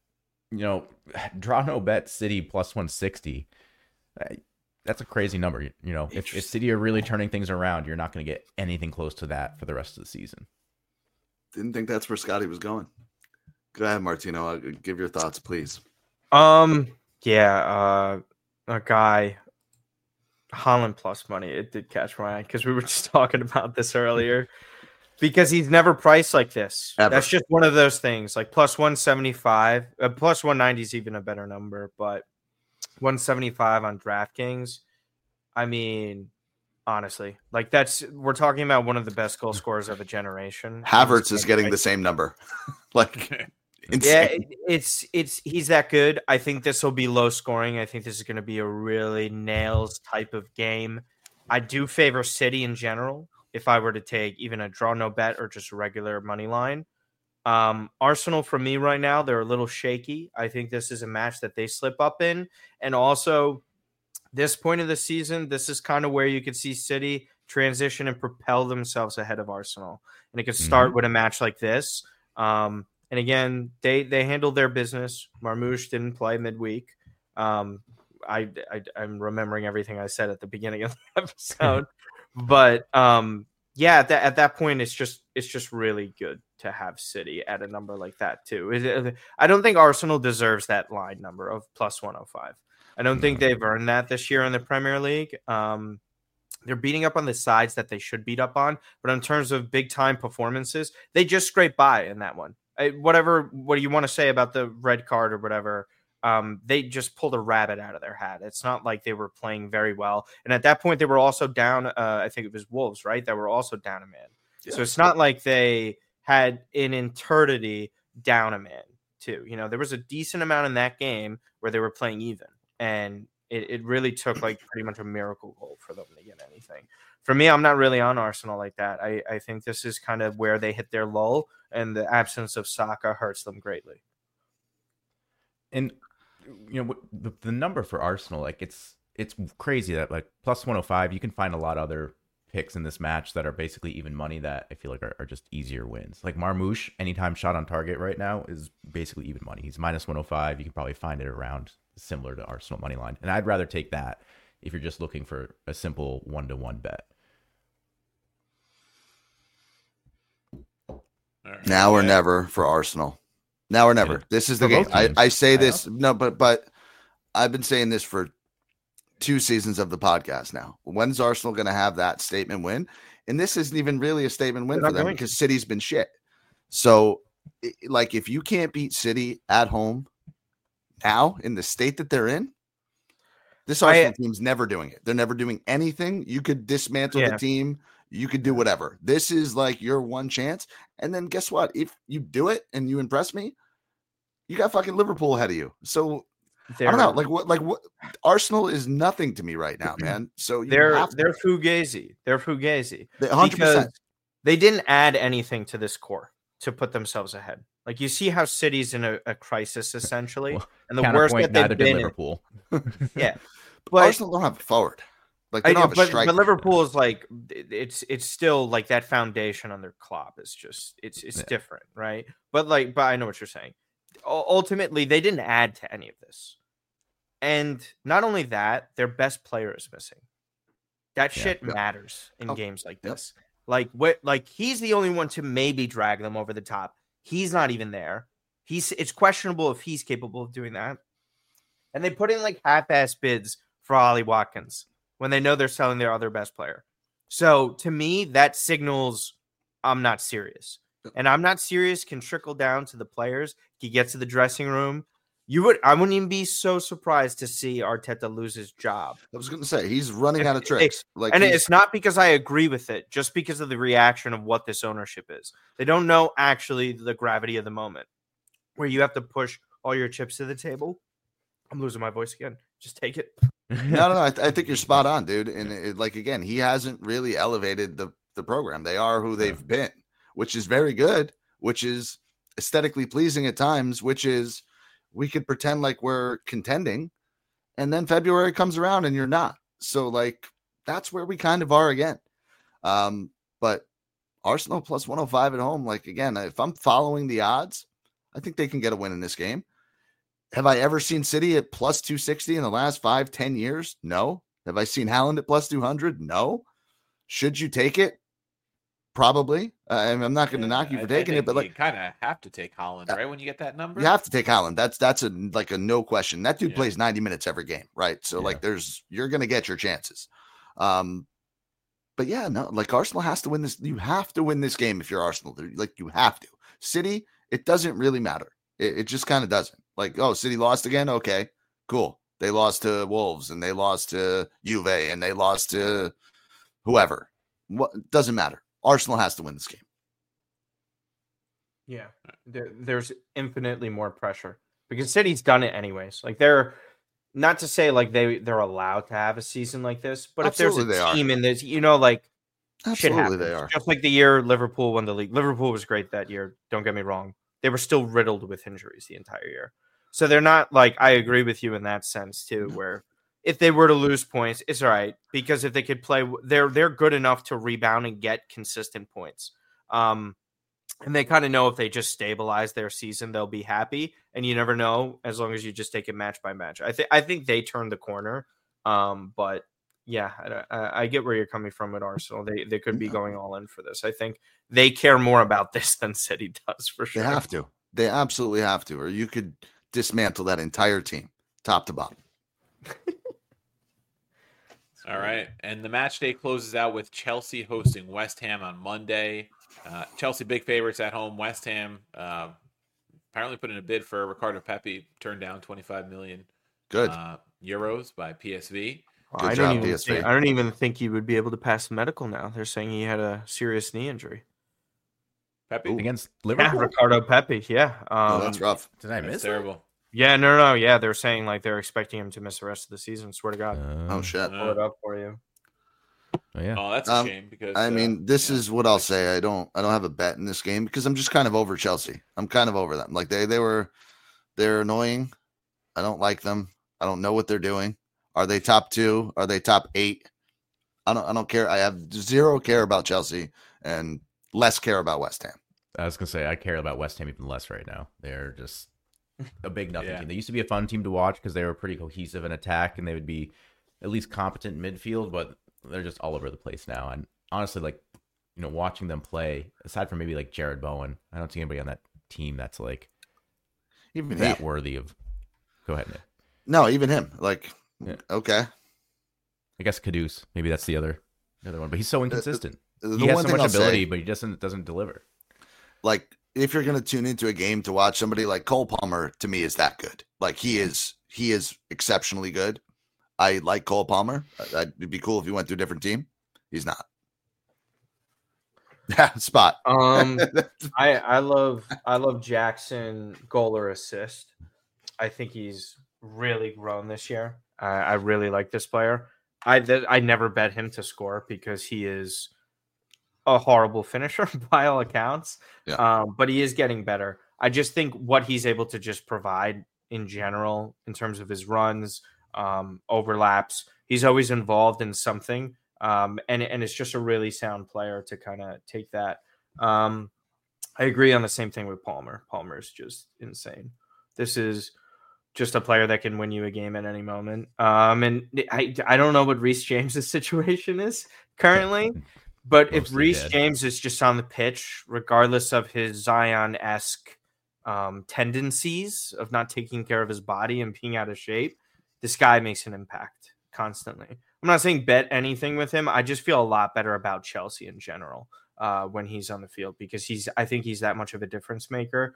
Draw no bet City +160. That's a crazy number. If City are really turning things around, you're not going to get anything close to that for the rest of the season. Didn't think that's where Scotty was going. Go ahead, Martino. Give your thoughts, please. A guy, Haaland plus money. It did catch my eye because we were just talking about this earlier. Because he's never priced like this. Ever. That's just one of those things. Like +175, +190 is even a better number, but 175 on DraftKings. I mean, honestly, like we're talking about one of the best goal scorers of a generation. Havertz is getting the same number. Insane. Yeah, he's that good. I think this will be low scoring. I think this is going to be a really nails type of game. I do favor City in general. If I were to take even a draw no bet or just a regular money line. Arsenal, for me right now, they're a little shaky. I think this is a match that they slip up in. And also, this point of the season, this is kind of where you could see City transition and propel themselves ahead of Arsenal. And it could start with a match like this. And again, they handled their business. Marmoush didn't play midweek. I'm remembering everything I said at the beginning of the episode, but yeah, at that point, it's just really good to have City at a number like that too. I don't think Arsenal deserves that line number of plus 105. I don't think they've earned that this year in the Premier League. They're beating up on the sides that they should beat up on, but in terms of big time performances, they just scrape by in that one. What do you want to say about the red card or whatever? They just pulled a rabbit out of their hat. It's not like they were playing very well. And at that point, they were also down. I think it was Wolves, right? That were also down a man. Yeah. So it's not like they had an eternity down a man too. There was a decent amount in that game where they were playing even. And it really took like pretty much a miracle goal for them to get anything. For me, I'm not really on Arsenal like that. I think this is kind of where they hit their lull, and the absence of Saka hurts them greatly. And the number for Arsenal, like it's crazy that like plus 105, you can find a lot of other picks in this match that are basically even money that I feel like are just easier wins. Like Marmoush, anytime shot on target right now is basically even money. He's minus 105. You can probably find it around similar to Arsenal money line. And I'd rather take that if you're just looking for a simple 1-to-1 bet. Right. Now or never for Arsenal. Now or never. This is the game. I say this, but I've been saying this for 2 seasons of the podcast now. When's Arsenal going to have that statement win? And this isn't even really a statement win for them because City's been shit. So, like, if you can't beat City at home now in the state that they're in, this Arsenal team's never doing it. They're never doing anything. You could dismantle the team. You could do whatever. This is like your one chance. And then guess what? If you do it and you impress me, you got fucking Liverpool ahead of you. So I don't know. Like what Arsenal is nothing to me right now, man. So they're fugazi. They're fugazi. 100%. Because they didn't add anything to this core to put themselves ahead. Like you see how City's in a crisis essentially, and the worst that they've been Liverpool. Yeah, but Arsenal don't have a forward. Like they don't have a striker. But Liverpool is like it's still like that foundation under Klopp is just it's different, right? But I know what you're saying. Ultimately, they didn't add to any of this, and not only that, their best player is missing. That shit matters in games like this. Like he's the only one to maybe drag them over the top. He's not even there. It's questionable if he's capable of doing that. And they put in like half-ass bids for Ollie Watkins when they know they're selling their other best player. So to me, that signals I'm not serious. And I'm not serious can trickle down to the players. He gets to the dressing room. I wouldn't even be so surprised to see Arteta lose his job. I was going to say he's running out of tricks. It's not because I agree with it, just because of the reaction of what this ownership is. They don't know actually the gravity of the moment, where you have to push all your chips to the table. I'm losing my voice again. Just take it. No. I think you're spot on, dude. And again, he hasn't really elevated the program. They are who they've been, which is very good, which is aesthetically pleasing at times, which is we could pretend like we're contending, and then February comes around and you're not. So like that's where we kind of are again. But Arsenal plus 105 at home, like again, if I'm following the odds, I think they can get a win in this game. Have I ever seen City at plus 260 in the last 5-10 years? No. Have I seen Haaland at plus 200? No. Should you take it? Probably. I'm not going to knock you for taking it, but like you kind of have to take Haaland, right? When you get that number, you have to take Haaland. That's a no question. That dude plays 90 minutes every game, right? So like you're going to get your chances. But yeah, no, like Arsenal has to win this. You have to win this game if you're Arsenal. Like you have to. City, it doesn't really matter. It just kind of doesn't. Like, oh, City lost again. Okay, cool. They lost to Wolves and they lost to Juve and they lost to whoever. What doesn't matter. Arsenal has to win this game. Yeah, there's infinitely more pressure because City's done it anyways. Like they're not to say like they're allowed to have a season like this, but absolutely if there's a team in this, like absolutely shit happens. They are. Just like the year Liverpool won the league. Liverpool was great that year. Don't get me wrong. They were still riddled with injuries the entire year. So they're not like, I agree with you in that sense too, where if they were to lose points, it's all right. Because if they could play, they're good enough to rebound and get consistent points. And they kind of know if they just stabilize their season, they'll be happy. And you never know as long as you just take it match by match. I think they turned the corner. But yeah, I get where you're coming from with Arsenal. They could be going all in for this. I think they care more about this than City does, for sure. They have to. They absolutely have to. Or you could dismantle that entire team, top to bottom. All right. And the match day closes out with Chelsea hosting West Ham on Monday. Chelsea big favorites at home. West Ham apparently put in a bid for Ricardo Pepi, turned down 25 million euros by PSV. I don't even think he would be able to pass the medical now. They're saying he had a serious knee injury. Pepi against Liverpool. Yeah, Ricardo Pepi. Yeah. That's rough. Did I miss terrible? Yeah, no. Yeah, they're saying like they're expecting him to miss the rest of the season. Swear to God. Oh shit! Pull it up for you. Oh yeah. Oh, that's a shame because I mean, this is what I'll say. I don't have a bet in this game because I'm just kind of over Chelsea. I'm kind of over them. Like they're annoying. I don't like them. I don't know what they're doing. Are they top 2? Are they top 8? I don't care. I have zero care about Chelsea and less care about West Ham. I was gonna say I care about West Ham even less right now. They're just a big nothing team. They used to be a fun team to watch because they were pretty cohesive in attack and they would be at least competent in midfield, but they're just all over the place now. And honestly, like, you know, watching them play, aside from maybe like Jared Bowen, I don't see anybody on that team that's like even that worthy of. Go ahead, Nick. No, even him. Like, okay. I guess Kudus. Maybe that's the other one, but he's so inconsistent. The he has so much ability, but he doesn't deliver. Like, if you're going to tune into a game to watch somebody like Cole Palmer, to me is that good. Like he is exceptionally good. I like Cole Palmer. It'd be cool if he went to a different team. He's not. Yeah, spot. I love Jackson goal or assist. I think he's really grown this year. I really like this player. I never bet him to score because he is a horrible finisher by all accounts. Yeah. But he is getting better. I just think what he's able to just provide in general in terms of his runs, overlaps, he's always involved in something. And it's just a really sound player to kind of take that. I agree on the same thing with Palmer. Palmer is just insane. This is just a player that can win you a game at any moment. And I don't know what Reece James's situation is currently, but if Reece James is just on the pitch, regardless of his Zion-esque tendencies of not taking care of his body and being out of shape, this guy makes an impact constantly. I'm not saying bet anything with him. I just feel a lot better about Chelsea in general when he's on the field because I think he's that much of a difference maker.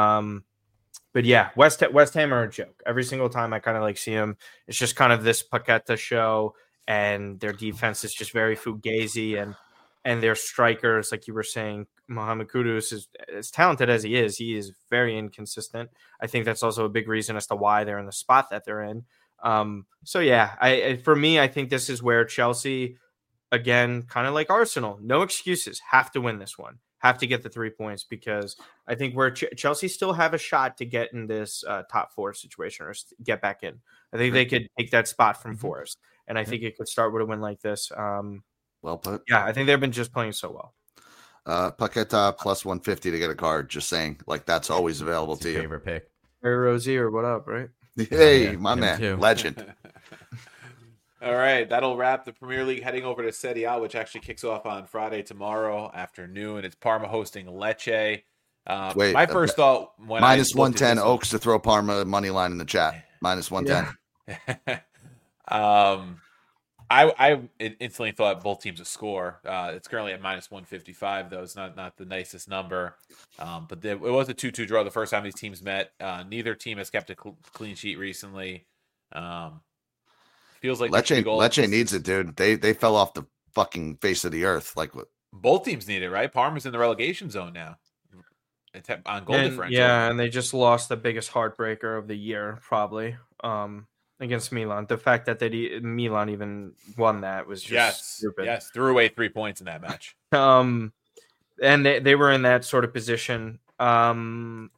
But yeah, West Ham are a joke. Every single time I kind of like see them, it's just kind of this Paqueta show, and their defense is just very fugazi, and their strikers, like you were saying, Mohamed Kudus is as talented as he is very inconsistent. I think that's also a big reason as to why they're in the spot that they're in. So yeah, for me, I think this is where Chelsea, again, kind of like Arsenal, no excuses, have to win this one, have to get the 3 points, because I think where Chelsea still have a shot to get in this top 4 situation or get back in. I think they could take that spot from Forest, and I think it could start with a win like this. Well put. Yeah, I think they've been just playing so well. Paqueta plus 150 to get a card. Just saying, like that's always available to you. Favorite pick. Harry Rozier, what up, right? Hey, my man, too. Legend. All right, that'll wrap the Premier League. Heading over to Serie A, which actually kicks off on Friday tomorrow afternoon. It's Parma hosting Lecce. Wait, my first thought when minus 110 Oaks to throw Parma money line in the chat. Minus 110. Yeah. I instantly thought both teams would score. It's currently at minus 155, though. It's not the nicest number. But it was a 2-2 draw the first time these teams met. Neither team has kept a clean sheet recently. Feels like Lecce needs it, dude. They fell off the fucking face of the earth. Like what? Both teams need it, right? Parma's in the relegation zone now. It's on goal differential. Yeah, and they just lost the biggest heartbreaker of the year, probably. Against Milan. The fact that Milan even won that was just stupid. Yes, threw away 3 points in that match. And they were in that sort of position. Man,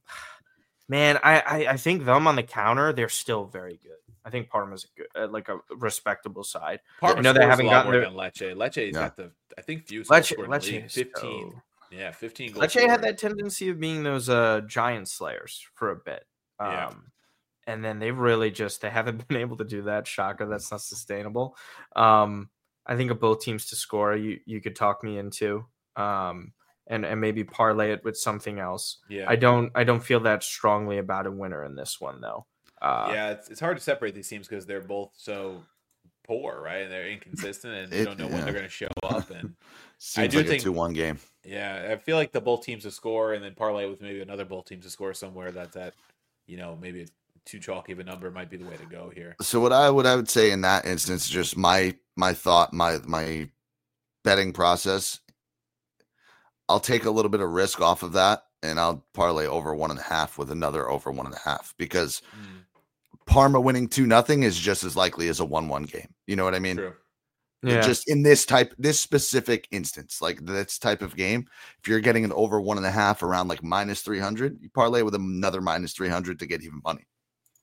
I think them on the counter, they're still very good. I think Parma's like a respectable side. Parma I know they haven't gotten than Lecce. Lecce's got the fewest scored in the league, 15. Yeah, 15 goals. Lecce had that tendency of being those giant slayers for a bit. Yeah. And then they haven't been able to do that. Shocker, that's not sustainable. I think of both teams to score, you could talk me into, and maybe parlay it with something else. Yeah. I don't feel that strongly about a winner in this one though. Yeah, it's hard to separate these teams because they're both so poor, right? And they're inconsistent, and you don't know when they're going to show up. And seems like a 2-1 game. Yeah, I feel like the both teams to score, and then parlay with maybe another both teams to score somewhere that's at, maybe too chalky of a number might be the way to go here. So what I would say in that instance, just my thought, my betting process, I'll take a little bit of risk off of that, and I'll parlay over 1.5 with another over 1.5 because Parma winning 2-0 is just as likely as a 1-1 game. You know what I mean? True. Yeah. Just in this specific instance, like this type of game, if you're getting an over 1.5 around like -300, you parlay with another -300 to get even money.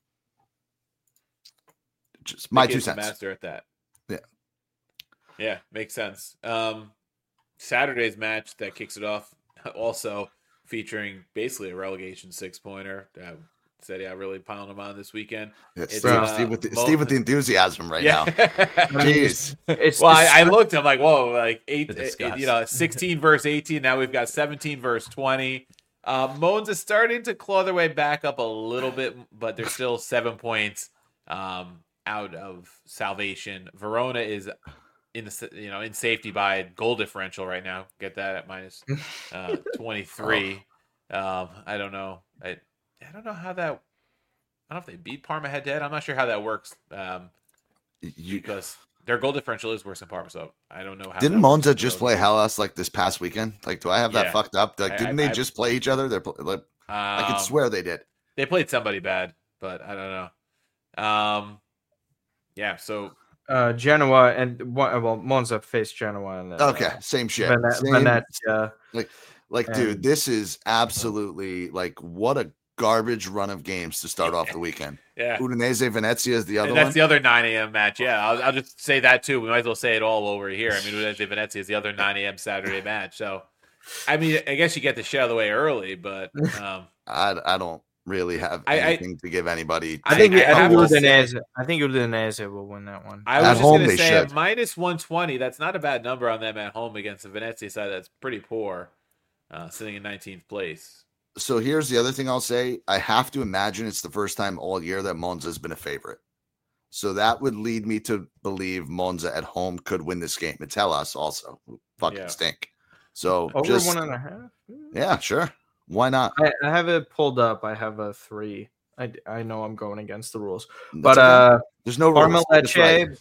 Just my 2 cents. Master at that. Yeah. Yeah, makes sense. Saturday's match that kicks it off also featuring basically a relegation 6-pointer. Said, really piling them on this weekend. Yeah, Steve with the enthusiasm right now. Jeez. I looked. I'm like, whoa, like 16 versus 18. Now we've got 17 versus 20. Monza starting to claw their way back up a little bit, but they're still 7 points out of salvation. Verona is in safety by goal differential right now. Get that at minus 23. I don't know. I don't know how that. I don't know if they beat Parma head-to-head. I'm not sure how that works because their goal differential is worse than Parma. So I don't know how. Didn't Monza just play Hellas like this past weekend? Like, do I have that fucked up? Like, didn't they just play each other? I could swear they did. They played somebody bad, but I don't know. Yeah. So Genoa and Monza faced Genoa. And then, same shit. Venezia. Dude, this is absolutely what a garbage run of games to start off the weekend. Yeah. Udinese Venezia is the other one. That's the other 9 a.m. match. Yeah, I'll just say that too. We might as well say it all over here. I mean, Udinese Venezia is the other 9 a.m. Saturday match. So, I mean, I guess you get the shit out of the way early, but I don't really have anything to give anybody. I think Udinese will win that one. I was just going to say minus 120. That's not a bad number on them at home against the Venezia side. That's pretty poor, sitting in 19th place. So here's the other thing I'll say. I have to imagine it's the first time all year that Monza has been a favorite. So that would lead me to believe Monza at home could win this game. It's Hellas also. Fucking stink. So over 1.5? Yeah, sure. Why not? I have it pulled up. I have a 3. I know I'm going against the rules. That's but there's no Parma rules.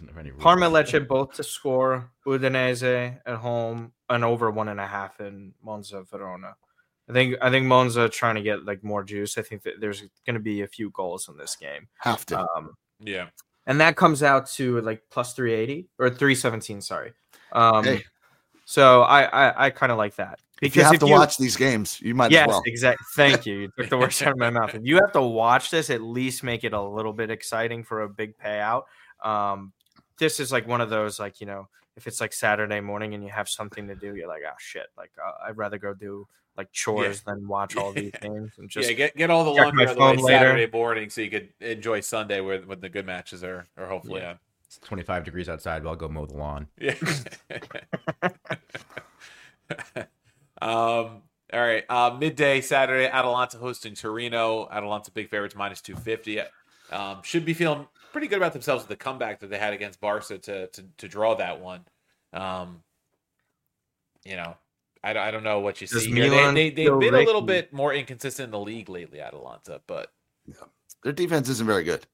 Lecce both to score. Udinese at home and over 1.5 in Monza Verona. I think Monza trying to get more juice. I think that there's going to be a few goals in this game. Have to. Yeah. And that comes out to plus 380 or 317. Sorry. Hey. So I kind of like that. Because if you have to watch these games, you might as well. Yes, exactly. Thank you. You took the words out of my mouth. If you have to watch this, at least make it a little bit exciting for a big payout. This is one of those, if it's Saturday morning and you have something to do, you're like, oh, shit. I'd rather go do chores than watch all these games. And just get all the laundry out of the way Saturday morning so you could enjoy Sunday when the good matches are hopefully on. It's 25 degrees outside, but I'll go mow the lawn. Yeah. All right. Midday Saturday, Atalanta hosting Torino. Atalanta big favorites minus 250. Should be feeling pretty good about themselves with the comeback that they had against Barca to draw that one. I don't know what you see here. They've been a little bit more inconsistent in the league lately, Atalanta, but their defense isn't very good.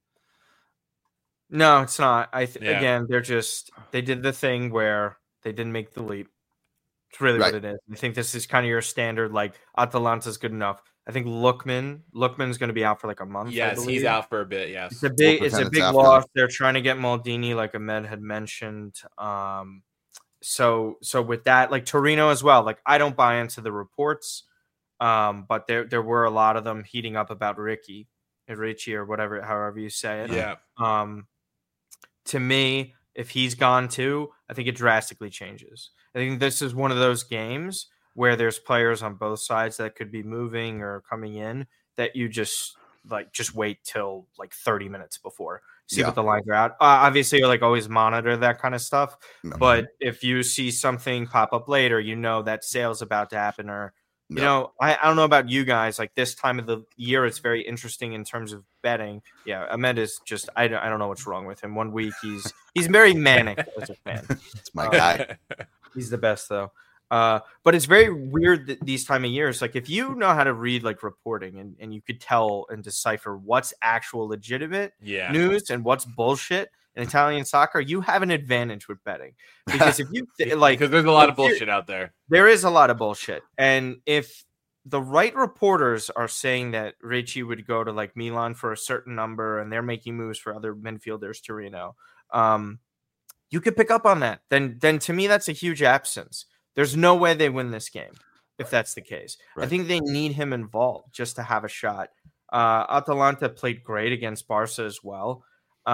No, it's not. Again, they did the thing where they didn't make the leap. It's really what it is. I think this is kind of your standard, Atalanta's good enough. I think Lookman's going to be out for a month. Yes, he's out for a bit. Yes, it's a big loss. They're trying to get Maldini, like Ahmed had mentioned. So with that, Torino as well. I don't buy into the reports, but there were a lot of them heating up about Ricci or whatever, however you say it. Yeah. To me, if he's gone too, I think it drastically changes. I think this is one of those games where there's players on both sides that could be moving or coming in, that you just wait till like 30 minutes before, see what the lines are at. Obviously, you like always monitor that kind of stuff. No. But if you see something pop up later, that sale's about to happen, or I don't know about you guys. Like this time of the year, it's very interesting in terms of betting. Yeah, Ahmed is just I don't know what's wrong with him. 1 week he's very manic as a fan. It's my guy. He's the best though. But it's very weird that these time of years, like if you know how to read like reporting and you could tell and decipher what's actual legitimate news and what's bullshit in Italian soccer, you have an advantage with betting, because if you because there's a lot of bullshit out there. There is a lot of bullshit, and if the right reporters are saying that Ricci would go to like Milan for a certain number, and they're making moves for other midfielders, Torino, you could pick up on that. Then to me, that's a huge absence. There's no way they win this game if that's the case. Right. I think they need him involved just to have a shot. Atalanta played great against Barca as well.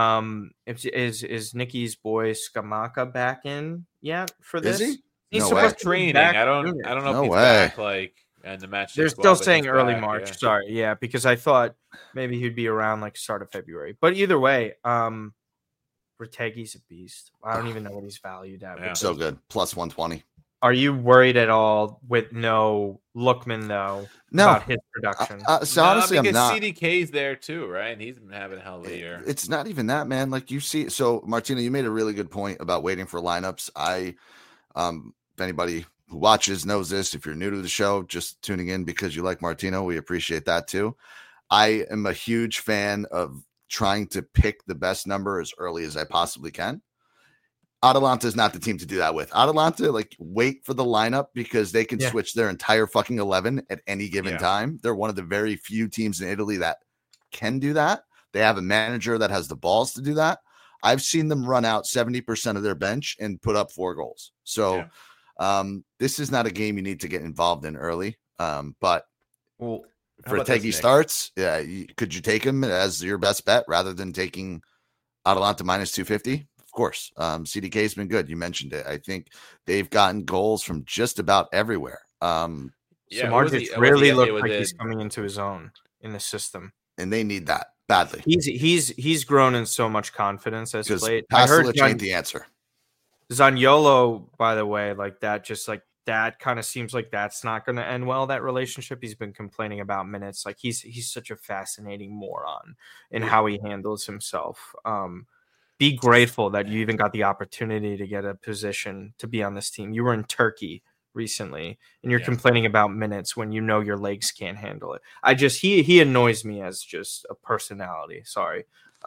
Is Nicky's boy Scamacca back in yet for this? Is he? He's supposed to training. I don't know if he's back like in the match. They're still saying early March. Yeah. Sorry, because I thought maybe he'd be around like start of February. But either way, Retegi's a beast. I don't even know what he's valued at. Yeah. So good, plus 120. Are you worried at all with no Lookman though? No, about his production. So honestly, I'm not. CDK's there too, right? And he's been having a hell of a year. It's not even that, man. Like you see, so Martino, you made a really good point about waiting for lineups. If anybody who watches knows this, if you're new to the show, just tuning in because you like Martino, we appreciate that too. I am a huge fan of trying to pick the best number as early as I possibly can. Atalanta is not the team to do that with. Atalanta, like, wait for the lineup because they can switch their entire fucking 11 at any given time. They're one of the very few teams in Italy that can do that. They have a manager that has the balls to do that. I've seen them run out 70% of their bench and put up 4 goals. So this is not a game you need to get involved in early. But for Retegui starts, could you take him as your best bet rather than taking Atalanta minus 250? Of course. CDK has been good. You mentioned it. I think they've gotten goals from just about everywhere. Samardzic really looked like he's coming into his own in the system, and they need that badly. He's grown in so much confidence as of late. I heard ain't the answer. Zaniolo, by the way, like that, just like that, kind of seems like that's not going to end well. That relationship. He's been complaining about minutes. Like he's such a fascinating moron in how he handles himself. Be grateful that you even got the opportunity to get a position to be on this team. You were in Turkey recently, and you're complaining about minutes when you know your legs can't handle it. He annoys me as just a personality. Sorry.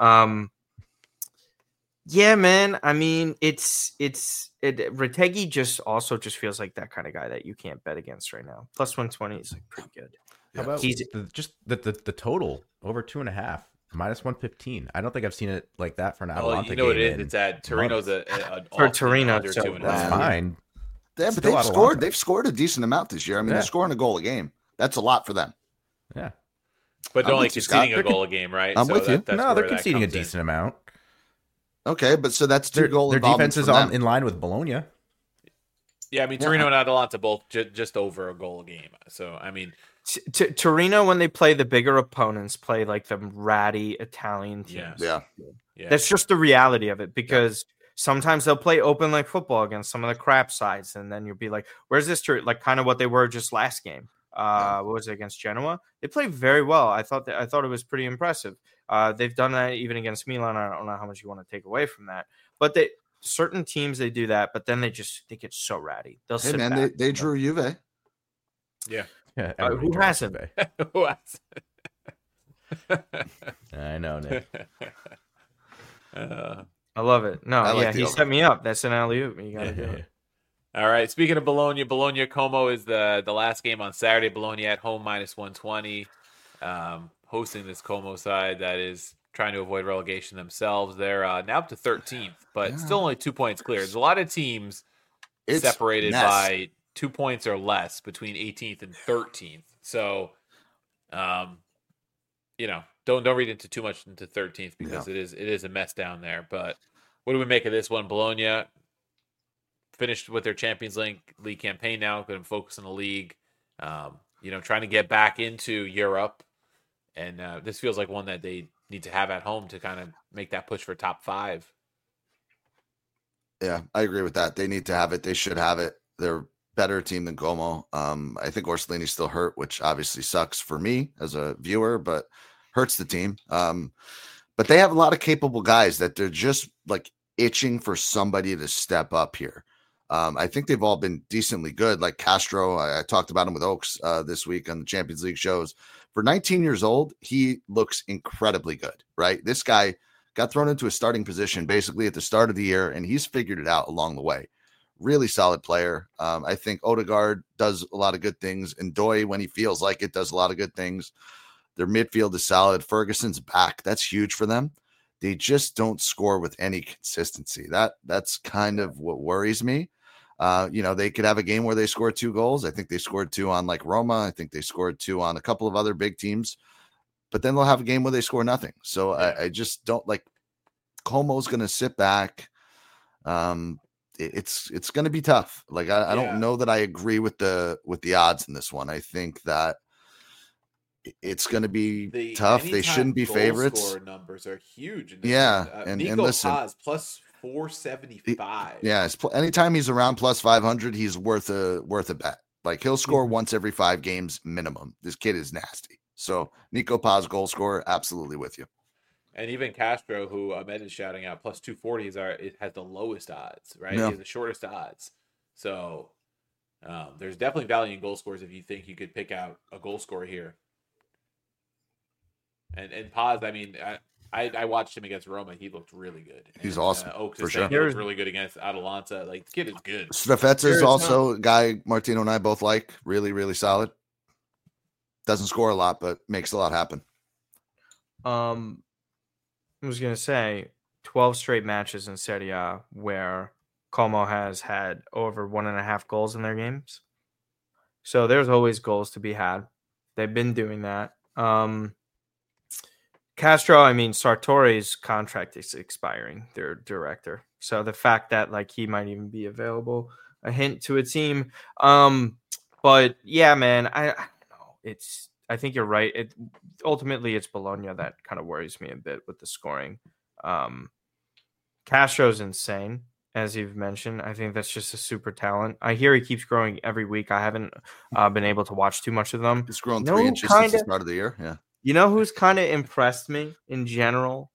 Yeah, man. I mean, Retegui just feels like that kind of guy that you can't bet against right now. Plus 120 is like pretty good. How about the total over 2.5? Minus 115. I don't think I've seen it like that for an Atalanta game. You know what it is? It's at Torino's for Torino. So that's fine. But they've scored a decent amount this year. I mean, they're scoring a goal a game. That's a lot for them. Yeah. But they're only conceding a goal a game, right? I'm with you. No, they're conceding a decent amount. Okay, but so that's 2 goal involvements. Their defense is in line with Bologna. Yeah, I mean, Torino and Atalanta both just over a goal a game. So, I mean, Torino, when they play the bigger opponents, play like the ratty Italian teams. Yeah. That's just the reality of it, because sometimes they'll play open like football against some of the crap sides, and then you'll be like, "Where's this?" Like kind of what they were just last game. What was it against Genoa? They played very well. I thought it was pretty impressive. They've done that even against Milan. I don't know how much you want to take away from that, but certain teams they do that, but then they get so ratty. They'll sit back. They drew Juve. Yeah. Who hasn't? Who hasn't? I know, Nick. I love it. No, he set me up. That's an alley-oop. You got to do it. All right. Speaking of Bologna Como is the last game on Saturday. Bologna at home minus 120, hosting this Como side that is trying to avoid relegation themselves. They're now up to 13th, but still only 2 points clear. There's a lot of teams separated by 2 points or less between 18th and 13th. So, don't read into too much into 13th because it is a mess down there. But what do we make of this one? Bologna finished with their Champions League campaign now, going to focus on the league, trying to get back into Europe. And this feels like one that they need to have at home to kind of make that push for top 5. Yeah, I agree with that. They need to have it. They should have it. They're a better team than Como. I think Orsolini's still hurt, which obviously sucks for me as a viewer, but hurts the team. But they have a lot of capable guys that they're just like itching for somebody to step up here. I think they've all been decently good. Like Castro, I talked about him with Oaks this week on the Champions League shows. For 19 years old, he looks incredibly good, right? This guy got thrown into a starting position basically at the start of the year, and he's figured it out along the way. Really solid player. I think Odegaard does a lot of good things, and Doi, when he feels like it, does a lot of good things. Their midfield is solid. Ferguson's back. That's huge for them. They just don't score with any consistency. That's kind of what worries me. They could have a game where they score 2 goals. I think they scored 2 on like Roma. I think they scored 2 on a couple of other big teams. But then they'll have a game where they score nothing. So I just don't like Como's going to sit back. It's going to be tough. Like I don't know that I agree with the odds in this one. I think that it's going to be tough. They shouldn't be favorites. Score numbers are huge. And Nico listen, Paz plus 475. Yeah, anytime he's around plus 500, he's worth a bet. Like he'll score once every 5 games minimum. This kid is nasty. So Nico Paz, goal scorer, absolutely with you. And even Castro, who Ahmed is shouting out, plus 240 it has the lowest odds, right? Yeah. He has the shortest odds. So there's definitely value in goal scores if you think you could pick out a goal scorer here. And Paz, I mean, I watched him against Roma. He looked really good. He's awesome. Oaks for is sure. He looked really good against Atalanta. Like, the kid is good. Strafetz is also a guy Martino and I both like. Really, really solid. Doesn't score a lot, but makes a lot happen. I was going to say 12 straight matches in Serie A where Como has had over 1.5 goals in their games. So there's always goals to be had. They've been doing that. Castro, I mean, Sartori's contract is expiring, their director. So the fact that like he might even be available, a hint to a team. But yeah, man, I don't know. I think you're right. Ultimately it's Bologna that kind of worries me a bit with the scoring. Castro's insane, as you've mentioned. I think that's just a super talent. I hear he keeps growing every week. I haven't been able to watch too much of them. He's grown 3 inches since the start of the year. Yeah. You know who's kind of impressed me in general?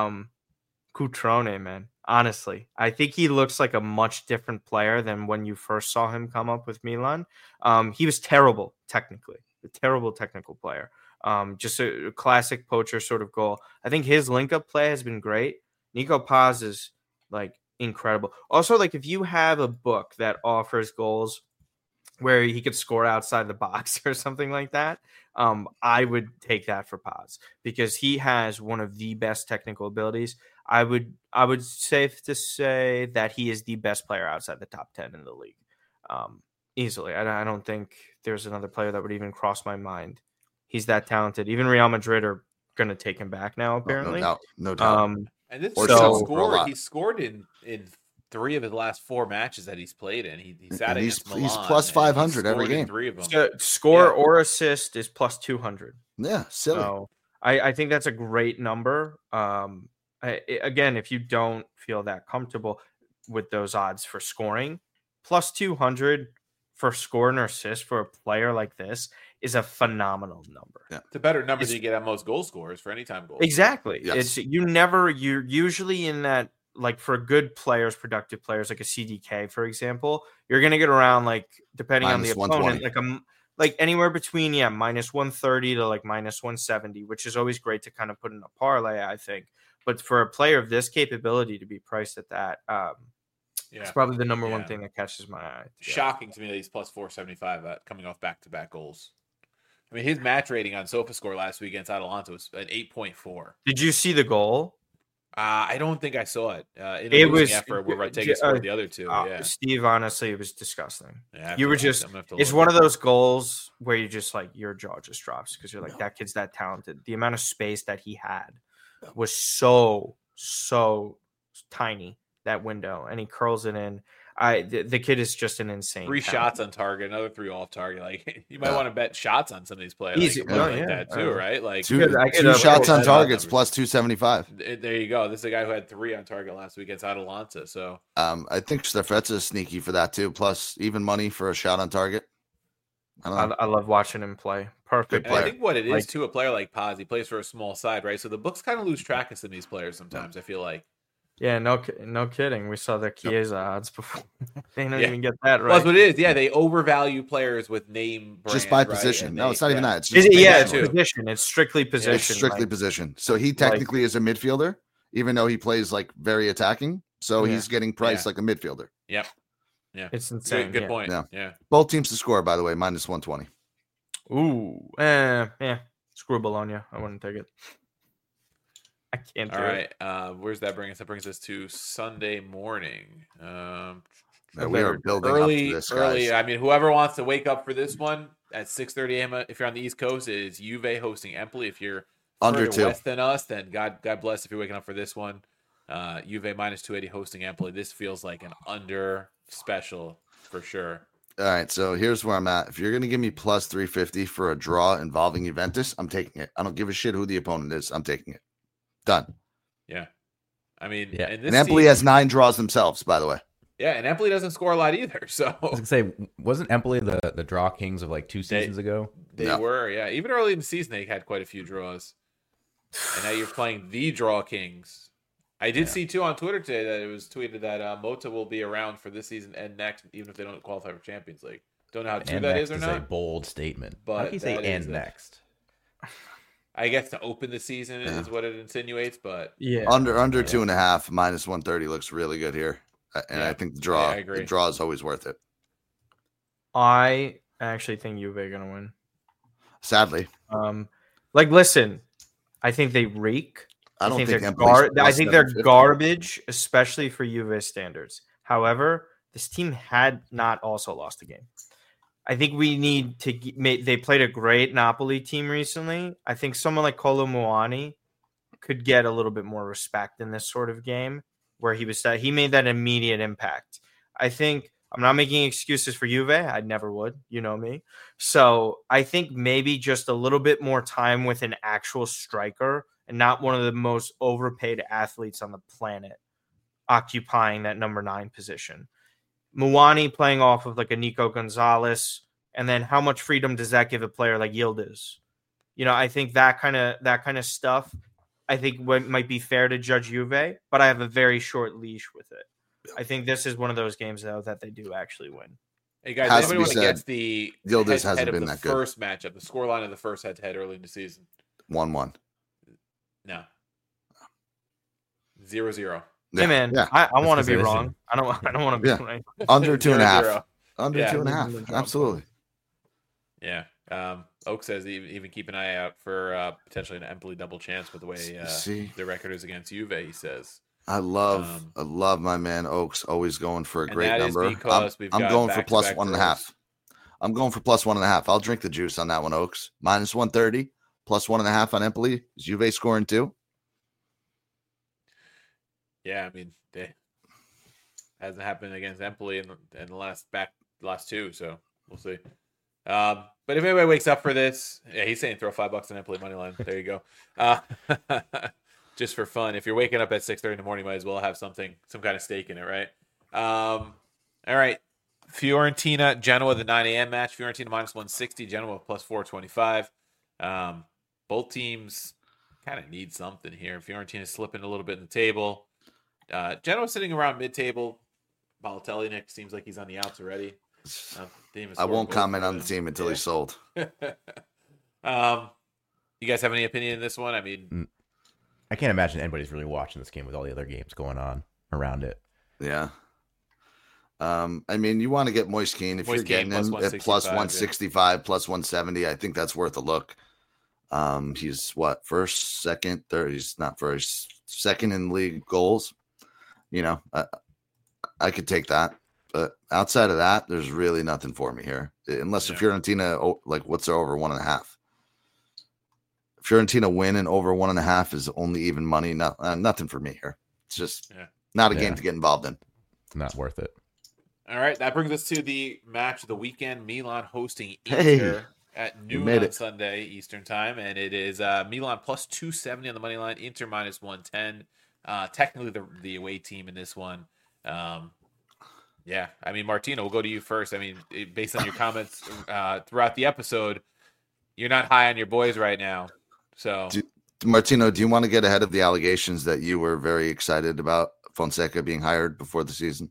Cutrone, man. Honestly, I think he looks like a much different player than when you first saw him come up with Milan. He was terrible technically, a terrible technical player. Just a classic poacher sort of goal. I think his link-up play has been great. Nico Paz is like incredible. Also, like if you have a book that offers goals where he could score outside the box or something like that, I would take that for Paz because he has one of the best technical abilities. I would safe to say that he is the best player outside the top 10 in the league, easily. I don't think there's another player that would even cross my mind. He's that talented. Even Real Madrid are going to take him back now, apparently. No doubt. And this he scored in 3 of his last 4 matches that he's played in. He sat against Milan. He's plus 500 every game. 3 of them. So score or assist is plus 200. Yeah, silly. So I think that's a great number. Again, if you don't feel that comfortable with those odds for scoring, plus 200 for score and assist for a player like this is a phenomenal number. Yeah. It's a better number than you get at most goal scorers for any time goals. Exactly. Yes. You're usually in that, like for good players, productive players, like a CDK, for example, you're going to get around like, depending on the opponent, like anywhere between, minus 130 to like minus 170, which is always great to kind of put in a parlay, I think. But for a player of this capability to be priced at that, it's probably the number one thing that catches my eye. Shocking to me that he's plus 475 coming off back-to-back goals. I mean, his match rating on SofaScore last week against Atalanta was an 8.4. Did you see the goal? I don't think I saw it. It was effort where Ortega scored the other 2. Steve, honestly, it was disgusting. Yeah, it's one of those goals where you just like your jaw just drops because you're like, that kid's that talented. The amount of space that he had was so tiny that window, and he curls it in. The kid is just an insane. 3 talent. shots on target, another 3 off target. Like you might want to bet shots on some of these players. Easy. Like that too, right? Like 2 shots on targets plus 275. There you go. This is a guy who had 3 on target last week against Atalanta. So I think Stefetza is sneaky for that too. Plus even money for a shot on target. I love watching him play. Perfect player. I think what it is too, a player like Paz, he plays for a small side, right? So the books kind of lose track of some of these players sometimes. I feel like. Yeah, no kidding. We saw the Chiesa odds before. They don't even get that right. Well, that's what it is. Yeah, they overvalue players with name brand, just by position. Right? It's not even that. It's just it's position. It's strictly position. It's strictly position. So he technically is a midfielder, even though he plays like very attacking. So he's getting priced like a midfielder. Yep. Yeah, it's insane. Good point. Yeah. Both teams to score, by the way, minus 120. Ooh, yeah. Screw Bologna. I wouldn't take it. I can't. All right. Where's that bring us? That brings us to Sunday morning. We are building early, up to this, guys. I mean, whoever wants to wake up for this one at 6:30 a.m. If you're on the East Coast, it is Juve hosting Empoli. If you're under 2 west than us, then God bless if you're waking up for this one. Juve minus 280 hosting Empoli. This feels like an under special for sure. All right, so here's where I'm at. If you're going to give me plus 350 for a draw involving Juventus, I'm taking it. I don't give a shit who the opponent is. I'm taking it. Done. Yeah. I mean, and Empoli has 9 draws themselves, by the way. Yeah, and Empoli doesn't score a lot either. So I was gonna say, wasn't Empoli the draw kings of like 2 seasons ago? They were, yeah. Even early in the season, they had quite a few draws. And now you're playing the draw kings. I did see too on Twitter today that it was tweeted that Mota will be around for this season and next, even if they don't qualify for Champions League. Don't know how true that is or not. A bold statement. But how can you say "and next"? I guess to open the season is what it insinuates, but under 2.5 minus 130 looks really good here, and I think the draw is always worth it. I actually think Juve are gonna win. Sadly, listen, I think they reek. I think they're garbage, especially for Juve standards. However, this team had not also lost a game. I think we need to. They played a great Napoli team recently. I think someone like Kolo Muani could get a little bit more respect in this sort of game, where he made that immediate impact. I think I'm not making excuses for Juve. I never would. You know me. So I think maybe just a little bit more time with an actual striker and not one of the most overpaid athletes on the planet occupying that number 9 position. Muani playing off of like a Nico Gonzalez, and then how much freedom does that give a player like Yildiz? I think that kind of stuff. I think might be fair to judge Juve, but I have a very short leash with it. I think this is one of those games though that they do actually win. Hey guys, anybody want to guess the Yildiz hasn't been that good. First matchup, the scoreline of the first head-to-head early in the season? 1-1. No. 0-0. Hey man, I want to be wrong. I don't want to be right. Under 2.5. Under 2.5. Absolutely. Yeah. Oak says even keep an eye out for potentially an Empoli double chance with the way the record is against Juve. He says. I love my man Oaks always going for a great number. I'm going for plus 1.5. I'm going for plus 1.5. I'll drink the juice on that one, Oaks. Minus 130, plus 1.5 on Empoli. Is Juve scoring 2? Yeah, I mean, hasn't happened against Empoli in the last 2, so we'll see. But if anybody wakes up for this, he's saying throw $5 on Empoli money line. There you go. Just for fun. If you're waking up at 6:30 in the morning, you might as well have some kind of stake in it, right? All right. Fiorentina, Genoa, the 9 a.m. match. Fiorentina minus 160, Genoa plus 425. Both teams kind of need something here. Fiorentina's slipping a little bit in the table. Genoa sitting around mid-table. Balotelli, Nick, seems like he's on the outs already. I won't comment on the team until he's sold. You guys have any opinion in this one? I mean, I can't imagine anybody's really watching this game with all the other games going on around it. Yeah. I mean, you want to get Moise Kean if you're getting him at plus 165, plus 170. I think that's worth a look. He's first, second, third. He's not first, second in league goals. I could take that. But outside of that, there's really nothing for me here. Unless if Fiorentina, what's their over 1.5? Fiorentina win and over 1.5 is only even money. Nothing for me here. It's just Not a game to get involved in. Not worth it. All right, that brings us to the match of the weekend. Milan hosting Inter at noon on Sunday Eastern time, and it is Milan plus 270 on the money line, Inter minus 110. Technically the away team in this one. Yeah, I mean, Martino, we'll go to you first. I mean, based on your comments throughout the episode, you're not high on your boys right now. So, Martino, do you want to get ahead of the allegations that you were very excited about Fonseca being hired before the season?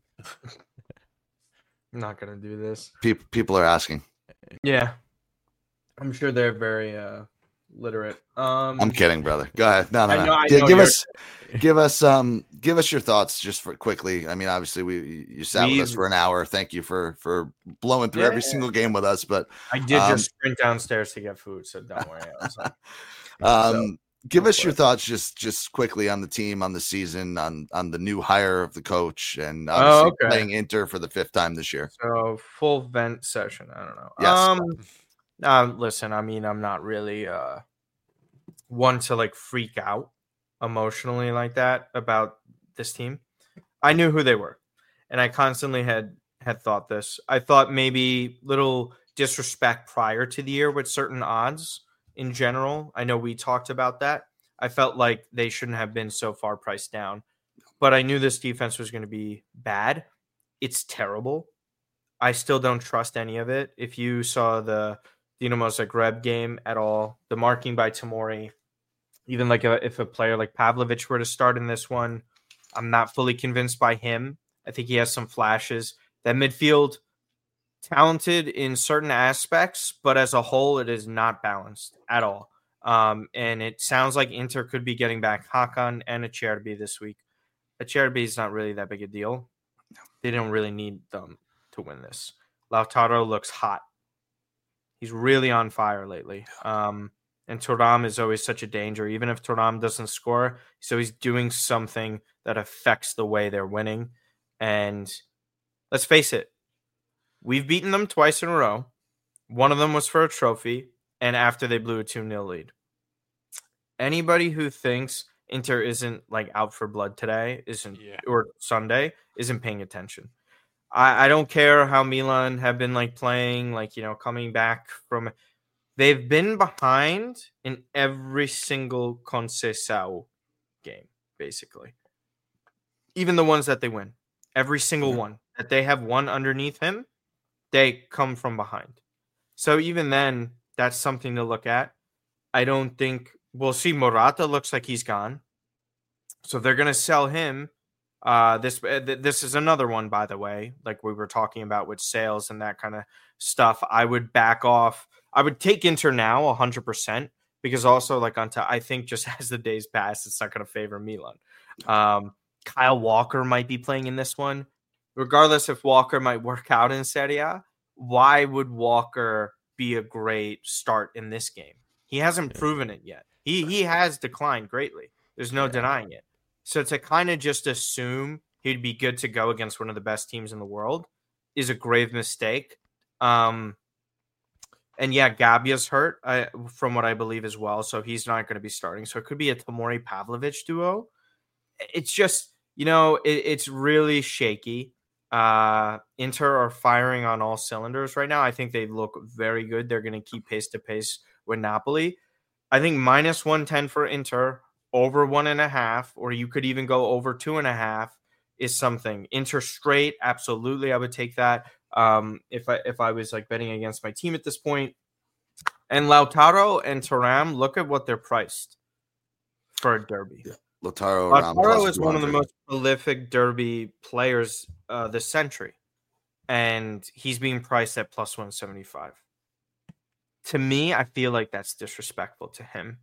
I'm not going to do this. People are asking. Yeah. I'm sure they're very literate. I'm kidding, brother. Go ahead. No. I know Give us your thoughts just for quickly. I mean, obviously you sat with us for an hour. Thank you for blowing through every single game with us. But I did just sprint downstairs to get food, so don't worry. Give us your thoughts just quickly on the team, on the season, on the new hire of the coach, and obviously playing Inter for the 5th time this year. So full vent session. I don't know. Yes. Listen, I mean, I'm not really one to like freak out emotionally like that about this team. I knew who they were, and I constantly had thought this. I thought maybe little disrespect prior to the year with certain odds in general. I know we talked about that. I felt like they shouldn't have been so far priced down, but I knew this defense was going to be bad. It's terrible. I still don't trust any of it. If you saw the Dinamo Zagreb game at all, the marking by Tomori, even like if a player like Pavlovic were to start in this one, I'm not fully convinced by him. I think he has some flashes. That midfield, talented in certain aspects, but as a whole, it is not balanced at all. And it sounds like Inter could be getting back Hakan and Acerbi this week. Acerbi is not really that big a deal. They don't really need them to win this. Lautaro looks hot. He's really on fire lately. And Thuram is always such a danger. Even if Thuram doesn't score, he's always doing something that affects the way they're winning. And let's face it, we've beaten them twice in a row. One of them was for a trophy, and after they blew a 2-0 lead. Anybody who thinks Inter isn't like out for blood today or Sunday isn't paying attention. I don't care how Milan have been like playing, like, you know, coming back from. They've been behind in every single Conceição game, basically. Even the ones that they win. Every single one that they have won underneath him, they come from behind. So even then, that's something to look at. I don't think we'll see. Morata looks like he's gone. So they're going to sell him. This is another one, by the way, like we were talking about with sales and that kind of stuff. I would back off. I would take Inter now 100% because also like I think just as the days pass, it's not going to favor Milan. Kyle Walker might be playing in this one. Regardless if Walker might work out in Serie A, why would Walker be a great start in this game? He hasn't proven it yet. He has declined greatly. There's no denying it. So to kind of just assume he'd be good to go against one of the best teams in the world is a grave mistake. And yeah, Gabbia's hurt from what I believe as well. So he's not going to be starting. So it could be a Tomori Pavlovic duo. It's just, you know, it's really shaky. Inter are firing on all cylinders right now. I think they look very good. They're going to keep pace to pace with Napoli. I think minus 110 for Inter, over 1.5, or you could even go over 2.5 is something. Inter straight, absolutely, I would take that. If I was like betting against my team at this point. And Lautaro and Thuram, look at what they're priced for a derby. Yeah. Lautaro is one of the most prolific derby players this century, and he's being priced at plus 175. To me, I feel like that's disrespectful to him.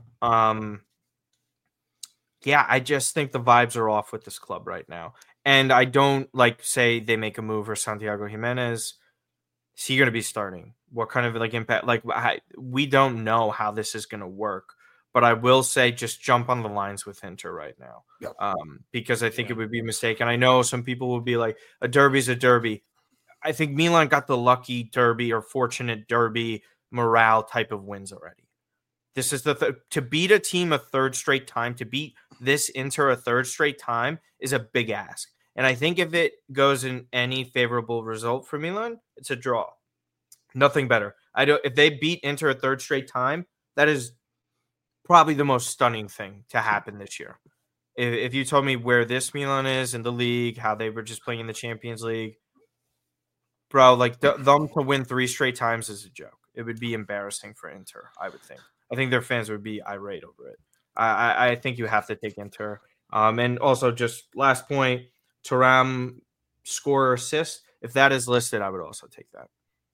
Yeah, I just think the vibes are off with this club right now. And I don't like say they make a move for Santiago Jimenez. Is he going to be starting? What kind of like impact? Like we don't know how this is going to work. But I will say just jump on the lines with Inter right now. Yep. Because I think it would be a mistake. And I know some people will be like, a derby's a derby. I think Milan got the lucky derby or fortunate derby morale type of wins already. This is to beat a team a third straight time, to beat this Inter a third straight time is a big ask. And I think if it goes in any favorable result for Milan, it's a draw. Nothing better. If they beat Inter a third straight time, that is probably the most stunning thing to happen this year. If you told me where this Milan is in the league, how they were just playing in the Champions League, bro, like them to win 3 straight times is a joke. It would be embarrassing for Inter, I would think. I think their fans would be irate over it. I think you have to take Inter. And also, just last point, Thuram score or assist. If that is listed, I would also take that.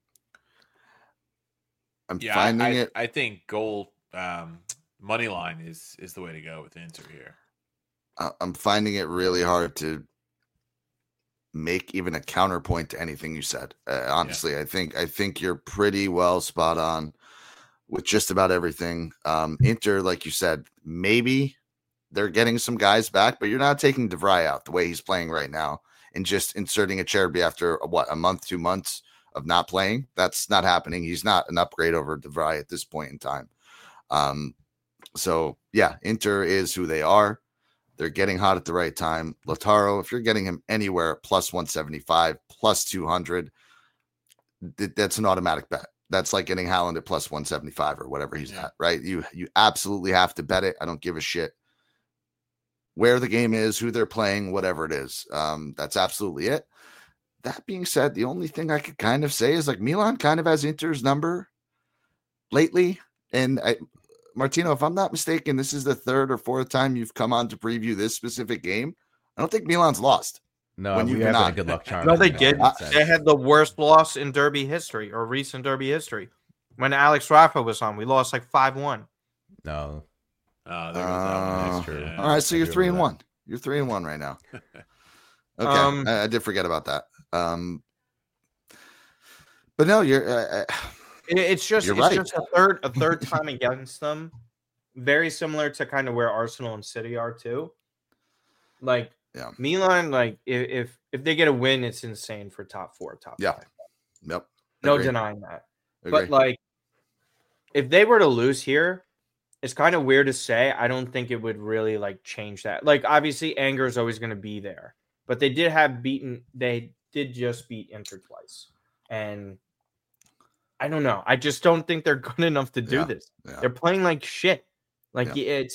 I think goal money line is the way to go with Inter here. I'm finding it really hard to make even a counterpoint to anything you said. Honestly, I think you're pretty well spot on with just about everything. Inter, like you said, maybe they're getting some guys back, but you're not taking De Vrij out the way he's playing right now and just inserting a Cherby after a month, 2 months of not playing. That's not happening. He's not an upgrade over De Vrij at this point in time. So yeah, Inter is who they are. They're getting hot at the right time. Lautaro, if you're getting him anywhere plus 175, plus 200, that's an automatic bet. That's like getting Haaland at plus 175 or whatever he's at, right? You absolutely have to bet it. I don't give a shit where the game is, who they're playing, whatever it is. That's absolutely it. That being said, the only thing I could kind of say is like Milan kind of has Inter's number lately. And Martino, if I'm not mistaken, this is the 3rd or 4th time you've come on to preview this specific game. I don't think Milan's lost. No, when you have a good luck charm. No, they did. They had the worst loss in Derby history or recent Derby history. When Alex Rafa was on, we lost like 5-1. No. That's true. Yeah. All right, so you're 3-1. You're 3-1 right now. Okay, I did forget about that. But no, you're. It's just right. just a third time against them. Very similar to kind of where Arsenal and City are too. Like Milan, like if they get a win, it's insane for top 4, top 5. Yep. No denying that. But like if they were to lose here, it's kind of weird to say. I don't think it would really like change that. Like obviously anger is always going to be there. But they did just beat Inter twice. And I don't know. I just don't think they're good enough to do this. Yeah. They're playing like shit. Like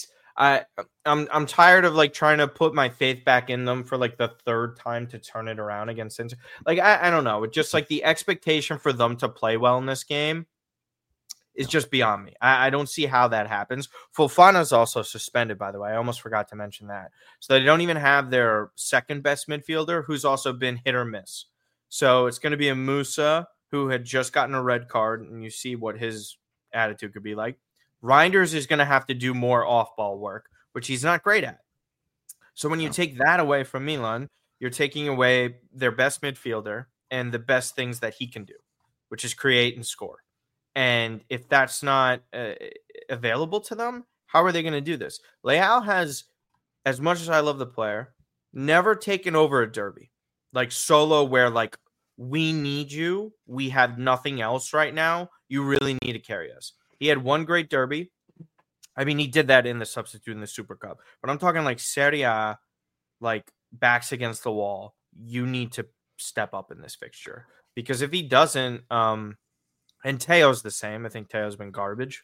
I'm tired of like trying to put my faith back in them for like the 3rd time to turn it around against Inter. Like I don't know. It's just like the expectation for them to play well in this game is just beyond me. I don't see how that happens. Fofana is also suspended, by the way. I almost forgot to mention that. So they don't even have their second best midfielder, who's also been hit or miss. So it's going to be a Musa, who had just gotten a red card, and you see what his attitude could be like. Reinders is going to have to do more off-ball work, which he's not great at. So when you take that away from Milan, you're taking away their best midfielder and the best things that he can do, which is create and score. And if that's not available to them, how are they going to do this? Leao has, as much as I love the player, never taken over a derby. Like solo where like, we need you. We have nothing else right now. You really need to carry us. He had one great derby. I mean, he did that in the substitute in the Super Cup. But I'm talking like Serie A, like backs against the wall. You need to step up in this fixture. Because if he doesn't, and Teo's the same. I think Teo's been garbage.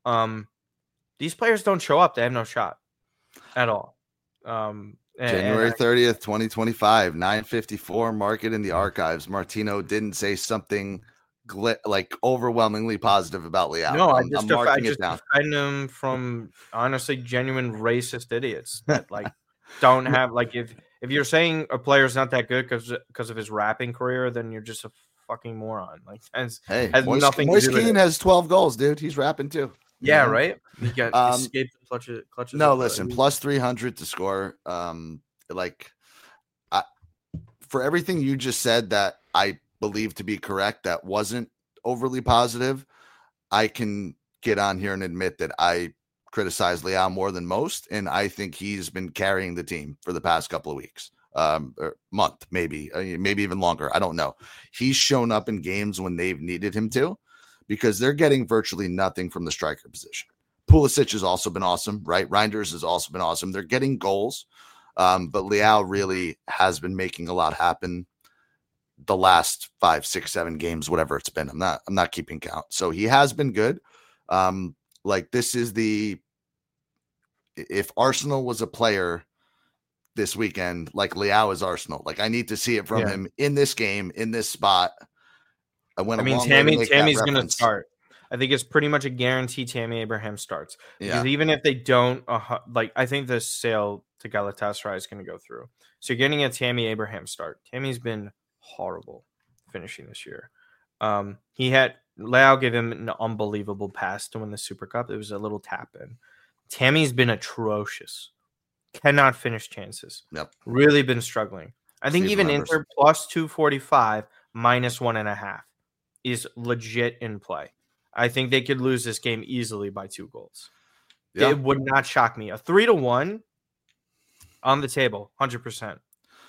These players don't show up. They have no shot at all. January 30th, 2025, 9:54. Mark it in the archives. Martino didn't say something like overwhelmingly positive about Leao. No, I just defend him from honestly genuine racist idiots that like don't have like if you're saying a player's not that good because of his rapping career, then you're just a fucking moron. Like has nothing. Moise Kean has 12 goals, dude. He's rapping too. Yeah, right. He got escaped the clutches. No, listen, plus 300 to score. For everything you just said that I believe to be correct, that wasn't overly positive. I can get on here and admit that I criticize Leao more than most, and I think he's been carrying the team for the past couple of weeks, or month, maybe even longer. I don't know. He's shown up in games when they've needed him to, because they're getting virtually nothing from the striker position. Pulisic has also been awesome, right? Reinders has also been awesome. They're getting goals, but Leao really has been making a lot happen the last 5, 6, 7 games, whatever it's been. I'm not keeping count. So he has been good. Like this is if Arsenal was a player this weekend, like Leao is Arsenal. Like I need to see it from him in this game, in this spot. Tammy's going to start. I think it's pretty much a guarantee Tammy Abraham starts. Because even if they don't, I think the sale to Galatasaray is going to go through. So you're getting a Tammy Abraham start. Tammy's been horrible finishing this year. Leao gave him an unbelievable pass to win the Super Cup. It was a little tap in. Tammy's been atrocious. Cannot finish chances. Yep. Really been struggling. I think even Inter plus 245 minus 1.5 is legit in play. I think they could lose this game easily by 2 goals. Yeah. It would not shock me. A 3-1 on the table, 100%.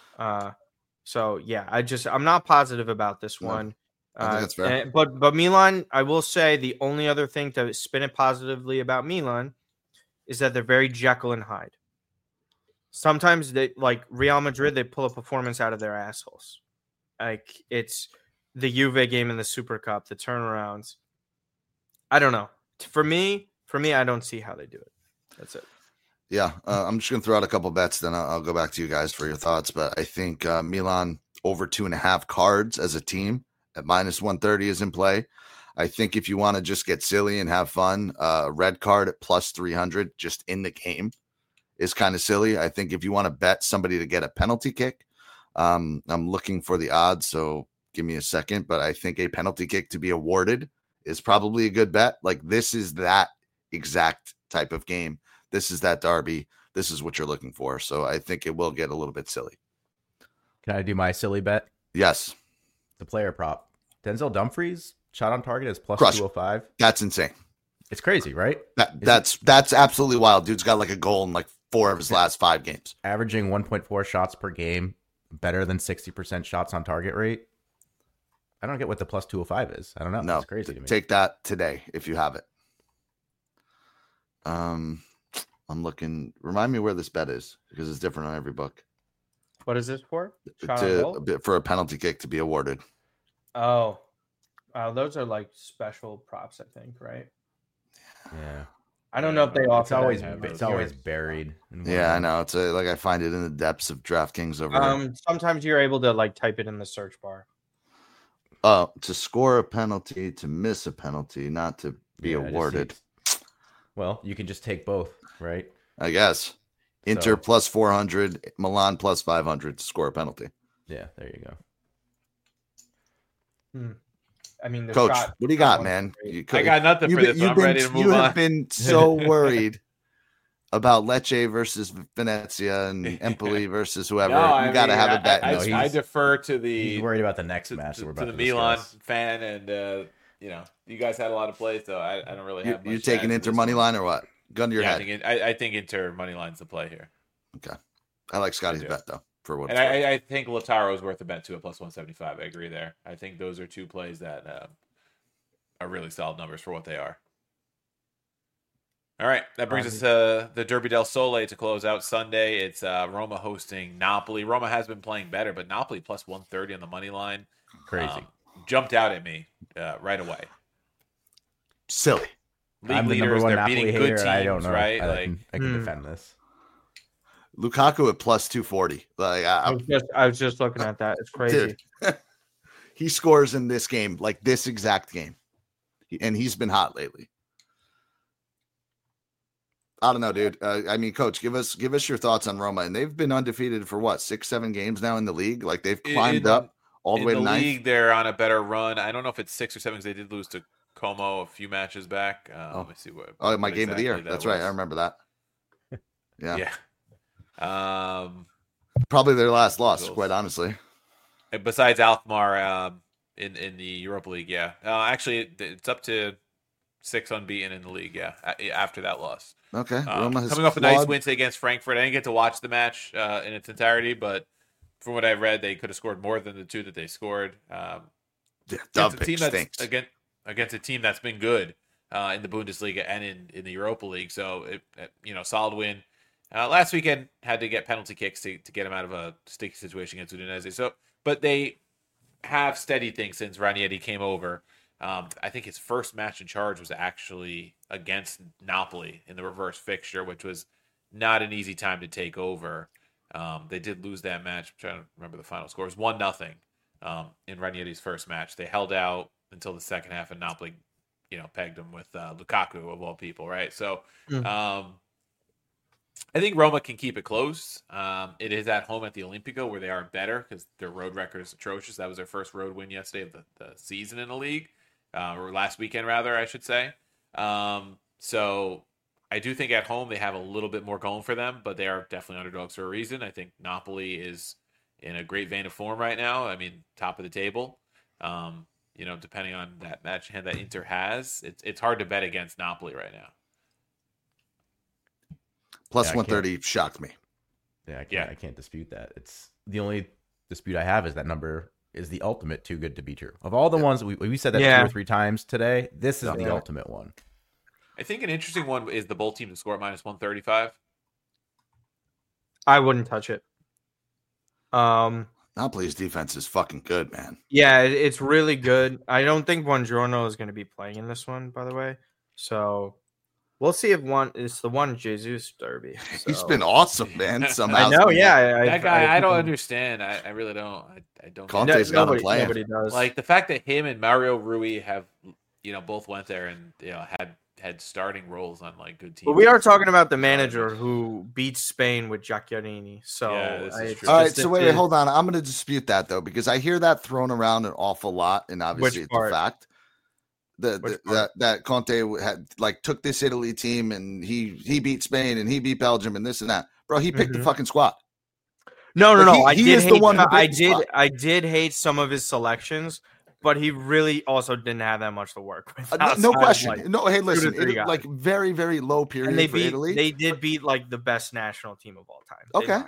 So yeah, I'm not positive about this one. I think that's fair. But Milan, I will say the only other thing to spin it positively about Milan is that they're very Jekyll and Hyde. Sometimes they, like Real Madrid, they pull a performance out of their assholes. Like it's the Juve game in the Super Cup, the turnarounds. I don't know. For me, I don't see how they do it. That's it. Yeah, I'm just going to throw out a couple bets, then I'll go back to you guys for your thoughts. But I think Milan over 2.5 cards as a team at minus 130 is in play. I think if you want to just get silly and have fun, red card at plus 300 just in the game is kind of silly. I think if you want to bet somebody to get a penalty kick, I'm looking for the odds, so give me a second. But I think a penalty kick to be awarded is probably a good bet. Like this is that exact type of game. This is that derby. This is what you're looking for. So I think it will get a little bit silly. Can I do my silly bet? Yes. The player prop. Denzel Dumfries shot on target is plus 205. That's insane. It's crazy, right? That's absolutely wild. Dude's got like a goal in like 4 of his last 5 games. Averaging 1.4 shots per game, better than 60% shots on target rate. I don't get what the plus 205 is. I don't know. No, it's crazy to me. Take that today if you have it. I'm looking. Remind me where this bet is because it's different on every book. What is this for? For a penalty kick to be awarded. Oh, those are like special props, I think, right? Yeah. I don't know if they offer. It's always buried. Yeah, I know. It's I find it in the depths of DraftKings over here. Sometimes you're able to like type it in the search bar. To score a penalty, to miss a penalty, not to be awarded. Well, you can just take both, right? I guess. Inter plus 400, Milan plus 500 to score a penalty. Yeah, there you go. I mean, Coach, what do you got, man? I got nothing for this. I'm ready to move on. You have been so worried about Lecce versus Venezia and Empoli versus whoever. You got to have a bet. I defer to he's worried about the next match. To the Milan fan, and you guys had a lot of plays, so I don't really have much. You taking Inter money line or what? Gun to your head. I think Inter money line's the play here. Okay, I like Scotty's bet though. For what? And I think Lautaro is worth a bet too at plus 175. I agree there. I think those are 2 plays that are really solid numbers for what they are. All right, that brings us to the Derby del Sole to close out Sunday. It's Roma hosting Napoli. Roma has been playing better, but Napoli plus 130 on the money line. Crazy. Jumped out at me right away. Silly. League leaders, they're Napoli beating good teams, I don't know. right? I can defend this. Lukaku at plus 240. Like I was just looking at that. It's crazy. Dude, he scores in this game, like this exact game, and he's been hot lately. I don't know, dude. I mean, Coach, give us your thoughts on Roma, and they've been undefeated for what 6-7 games now in the league. Like they've climbed up all the way to 9th. In the league, they're on a better run. I don't know if it's 6 or 7 because they did lose to Como a few matches back. Let me see what. Oh, my game of the year. That's right. I remember that. Yeah. Probably their last loss, quite honestly. Besides Alkmaar in the Europa League, yeah. Actually, it's up to 6 unbeaten in the league, yeah, after that loss. Okay. Coming off a nice win against Frankfurt. I didn't get to watch the match in its entirety, but from what I read, they could have scored more than the 2 that they scored. Against a team that's been good. in the Bundesliga and in the Europa League. So, solid win. Last weekend had to get penalty kicks to get him out of a sticky situation against Udinese. So, but they have steadied things since Ranieri came over. I think his first match in charge was actually against Napoli in the reverse fixture, which was not an easy time to take over. They did lose that match. I'm trying to remember the final score. It was 1-0 in Ranieri's first match. They held out until the second half, and Napoli, pegged them with Lukaku of all people, right? So, I think Roma can keep it close. It is at home at the Olimpico where they are better because their road record is atrocious. That was their first road win yesterday of the season in the league, or last weekend rather, I should say. So I do think at home they have a little bit more going for them, but they are definitely underdogs for a reason. I think Napoli is in a great vein of form right now. I mean, top of the table. Depending on that match hand that Inter has, it's hard to bet against Napoli right now. Plus 130 shocked me. Yeah, I can't dispute that. It's the only dispute I have is that number is the ultimate too good to be true. Of all the ones we said that 2 or 3 times today, this is the ultimate one. I think an interesting one is the both teams to score at minus 135. I wouldn't touch it. Napoli's defense is fucking good, man. Yeah, it's really good. I don't think Buongiorno is going to be playing in this one, by the way. So we'll see if it's the Juan Jesus derby. So. He's been awesome, man. Somehow. I know, yeah. That guy, I don't understand. I really don't. I don't. Conte's got to play. Nobody does. Like the fact that him and Mario Rui have, both went there and had starting roles on like good teams. But we are talking about the manager who beat Spain with Giacchiarini. So all right. So wait, hold on. I'm going to dispute that though because I hear that thrown around an awful lot, and obviously it's a fact. That Conte had took this Italy team and he beat Spain and he beat Belgium and this and that. Bro, he picked the fucking squad. No. I did hate some of his selections, but he really also didn't have that much to work with. No question. Hey, listen, very, very low period and for Italy. They did beat the best national team of all time. Okay.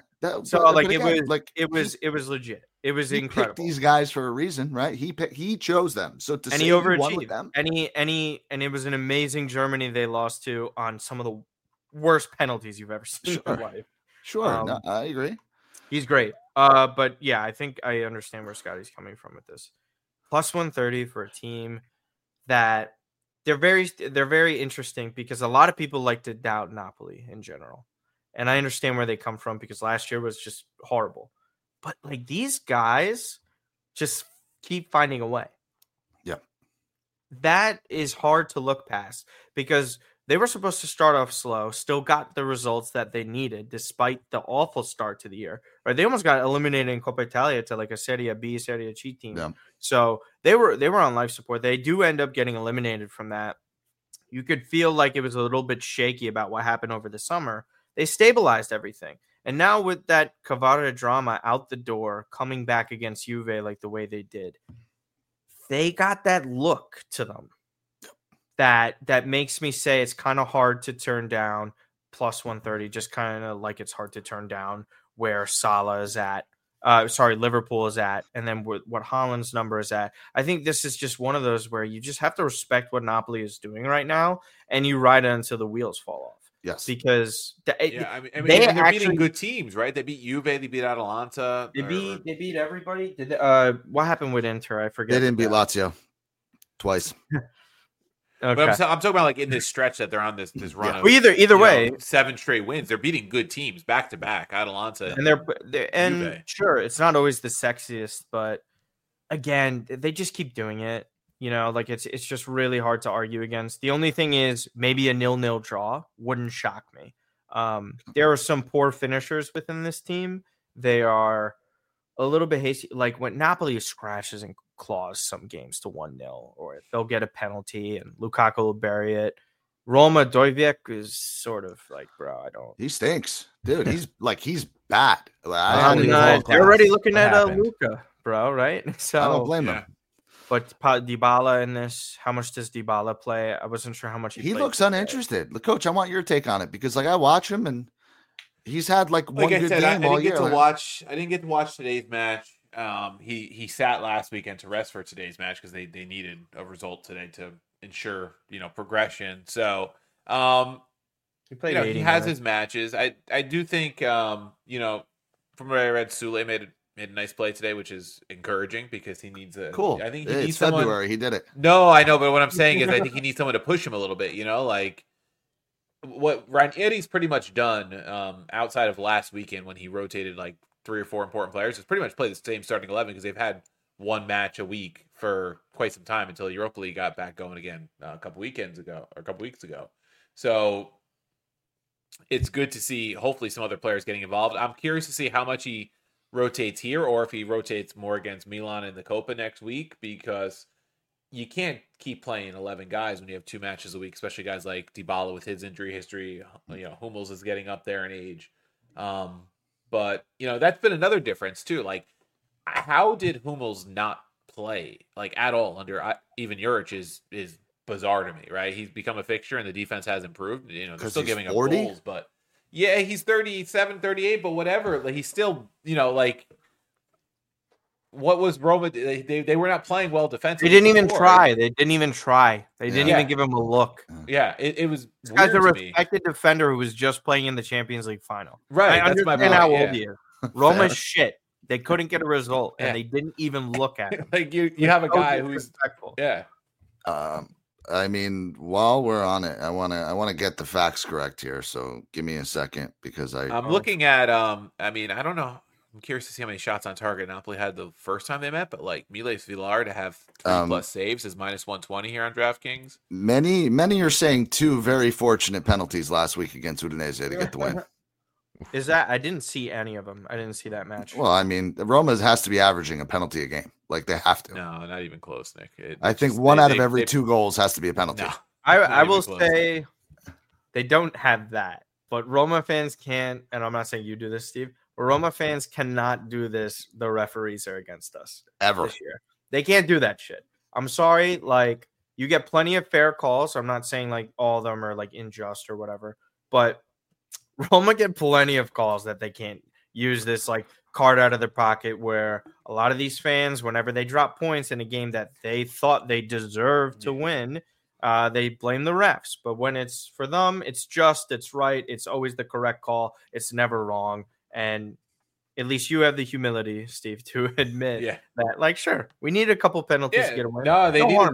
It was legit. It was incredible. Picked these guys for a reason, right? He chose them. So to say he overachieved. He won with them, and it was an amazing Germany they lost to on some of the worst penalties you've ever seen in your life. Sure, no, I agree. He's great. But yeah, I think I understand where Scotty's coming from with this. Plus 130 for a team that they're very interesting because a lot of people like to doubt Napoli in general. And I understand where they come from because last year was just horrible. But these guys just keep finding a way. Yeah. That is hard to look past because they were supposed to start off slow, still got the results that they needed despite the awful start to the year. Right? They almost got eliminated in Coppa Italia to a Serie B, Serie C team. Yeah. So they were on life support. They do end up getting eliminated from that. You could feel like it was a little bit shaky about what happened over the summer. They stabilized everything. And now with that Kvara drama out the door, coming back against Juve the way they did, they got that look to them that makes me say it's kind of hard to turn down plus 130, just kind of like it's hard to turn down where Salah is at. Liverpool is at, and then what Haaland's number is at. I think this is just one of those where you just have to respect what Napoli is doing right now, and you ride it until the wheels fall off. Yes, because they're beating good teams, right? They beat Juve, they beat Atalanta. They beat everybody. What happened with Inter? I forget. They didn't beat Lazio twice. Okay. But I'm talking about in this stretch that they're on this run. Yeah. Well, either way, 7 straight wins. They're beating good teams back to back. Atalanta and Juve. Sure, it's not always the sexiest, but again, they just keep doing it. It's just really hard to argue against. The only thing is maybe a 0-0 draw wouldn't shock me. There are some poor finishers within this team. They are a little bit hasty. When Napoli scratches and claws some games to 1-0, or they'll get a penalty and Lukaku will bury it. Roma Dojviak is sort of bro, I don't. He stinks, dude. He's bad. They're already looking at Luka, bro. Right? So I don't blame him. But Dybala in this, how much does Dybala play? I wasn't sure how much he looks uninterested. Coach, I want your take on it because I watch him and he's had one good game all year. I didn't get to watch today's match. He sat last weekend to rest for today's match because they needed a result today to ensure progression. So he has his matches. I do think from what I read, Sule made a nice play today, which is encouraging because he needs a cool. I think he needs needs February. Someone, he did it. No, I know, but what I'm saying is I think he needs someone to push him a little bit. Like what Ranieri's pretty much done outside of last weekend when he rotated like 3 or 4 important players. It's pretty much played the same starting 11 because they've had one match a week for quite some time until Europa League got back going again a couple weeks ago. So it's good to see hopefully some other players getting involved. I'm curious to see how much he rotates here or if he rotates more against Milan in the Copa next week, because you can't keep playing 11 guys when you have 2 matches a week, especially guys like Dybala with his injury history. Hummels is getting up there in age. But that's been another difference too. Like, how did Hummels not play like at all under even Juric is bizarre to me, right? He's become a fixture and the defense has improved. They're still giving up goals, but yeah, he's 37, 38, but whatever. Like, he's still, what was Roma? They were not playing well defensively. They didn't even try. They didn't even give him a look. Yeah, it was. This guy's a respected defender who was just playing in the Champions League final. Right. I understand how old he is. Roma's shit. They couldn't get a result, and they didn't even look at him. Like you have a guy who's respectful. Yeah. I mean, while we're on it, I wanna get the facts correct here. So give me a second because I'm looking at I don't know. I'm curious to see how many shots on target Napoli had the first time they met, but like Miles Villar to have 3+ saves is -120 here on DraftKings. Many are saying 2 very fortunate penalties last week against Udinese to get the win. Is that? I didn't see any of them. I didn't see that match. Well, I mean, Roma has to be averaging a penalty a game. Like, they have to. No, not even close, Nick. I think one out of every 2 goals has to be a penalty. No, I will say they don't have that, but Roma fans can't. And I'm not saying you do this, Steve. But Roma fans cannot do this. The referees are against us ever this year. They can't do that shit. I'm sorry. Like, you get plenty of fair calls. I'm not saying like all of them are like unjust or whatever, but Roma get plenty of calls that they can't use this like card out of their pocket, where a lot of these fans, whenever they drop points in a game that they thought they deserved to win, they blame the refs. But when it's for them, it's just, it's right. It's always the correct call. It's never wrong. And at least you have the humility, Steve, to admit that, like, sure, we need a couple penalties to get a win. No,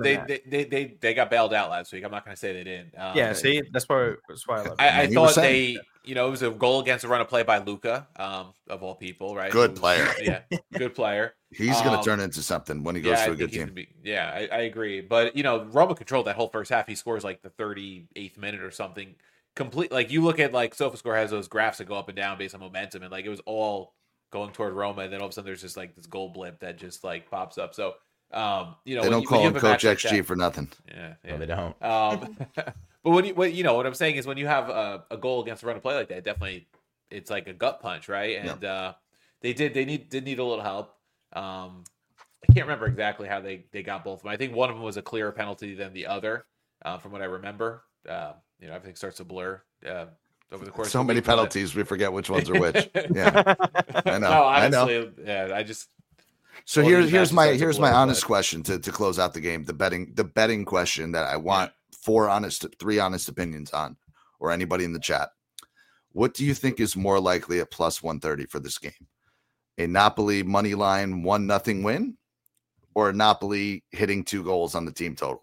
they got bailed out last week. I'm not going to say they didn't. See, that's why I love it. I thought it was a goal against a run of play by Luca, of all people, right? Good player. Yeah, good player. He's going to turn into something when he goes to a good team. I agree. But, Roma controlled that whole first half. He scores like the 38th minute or something. Complete, like, you look at like SofaScore has those graphs that go up and down based on momentum, and like it was all going toward Roma, and then all of a sudden there's just like this goal blip that just like pops up. So they don't call him Coach XG for nothing. Yeah, no, they don't. But what I'm saying is when you have a goal against a run of play like that, definitely it's like a gut punch, right? And they did need a little help. I can't remember exactly how they got both of them. I think one of them was a clearer penalty than the other, from what I remember. Everything starts to blur over the course. So many penalties, we forget which ones are which. Yeah, I know. No, honestly, I know. Yeah, I just. So here's my honest question to close out the game. The betting question that I want 3 honest opinions on, or anybody in the chat. What do you think is more likely at +130 for this game? A Napoli money line 1-0 win, or a Napoli hitting 2 goals on the team total?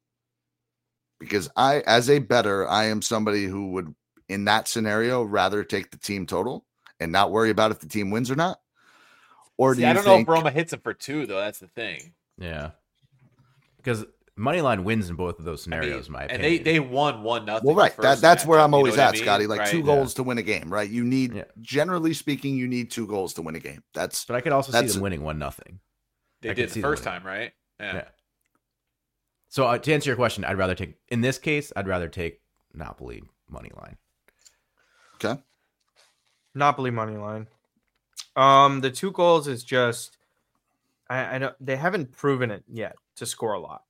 Because as a bettor, I am somebody who would, in that scenario, rather take the team total and not worry about if the team wins or not. Or do you know if Roma hits him for 2, though. That's the thing. Yeah, because moneyline wins in both of those scenarios, my opinion. And they won 1-0. Well, right. That's where I'm always at, Scotty. Like, 2 goals to win a game, right? You need, generally speaking, you need 2 goals to win a game. But I could also see them winning 1-0. They did the first time, right? Yeah. So to answer your question, I'd rather take Napoli money line. Okay. Napoli money line. The 2 goals is just, I know they haven't proven it yet to score a lot.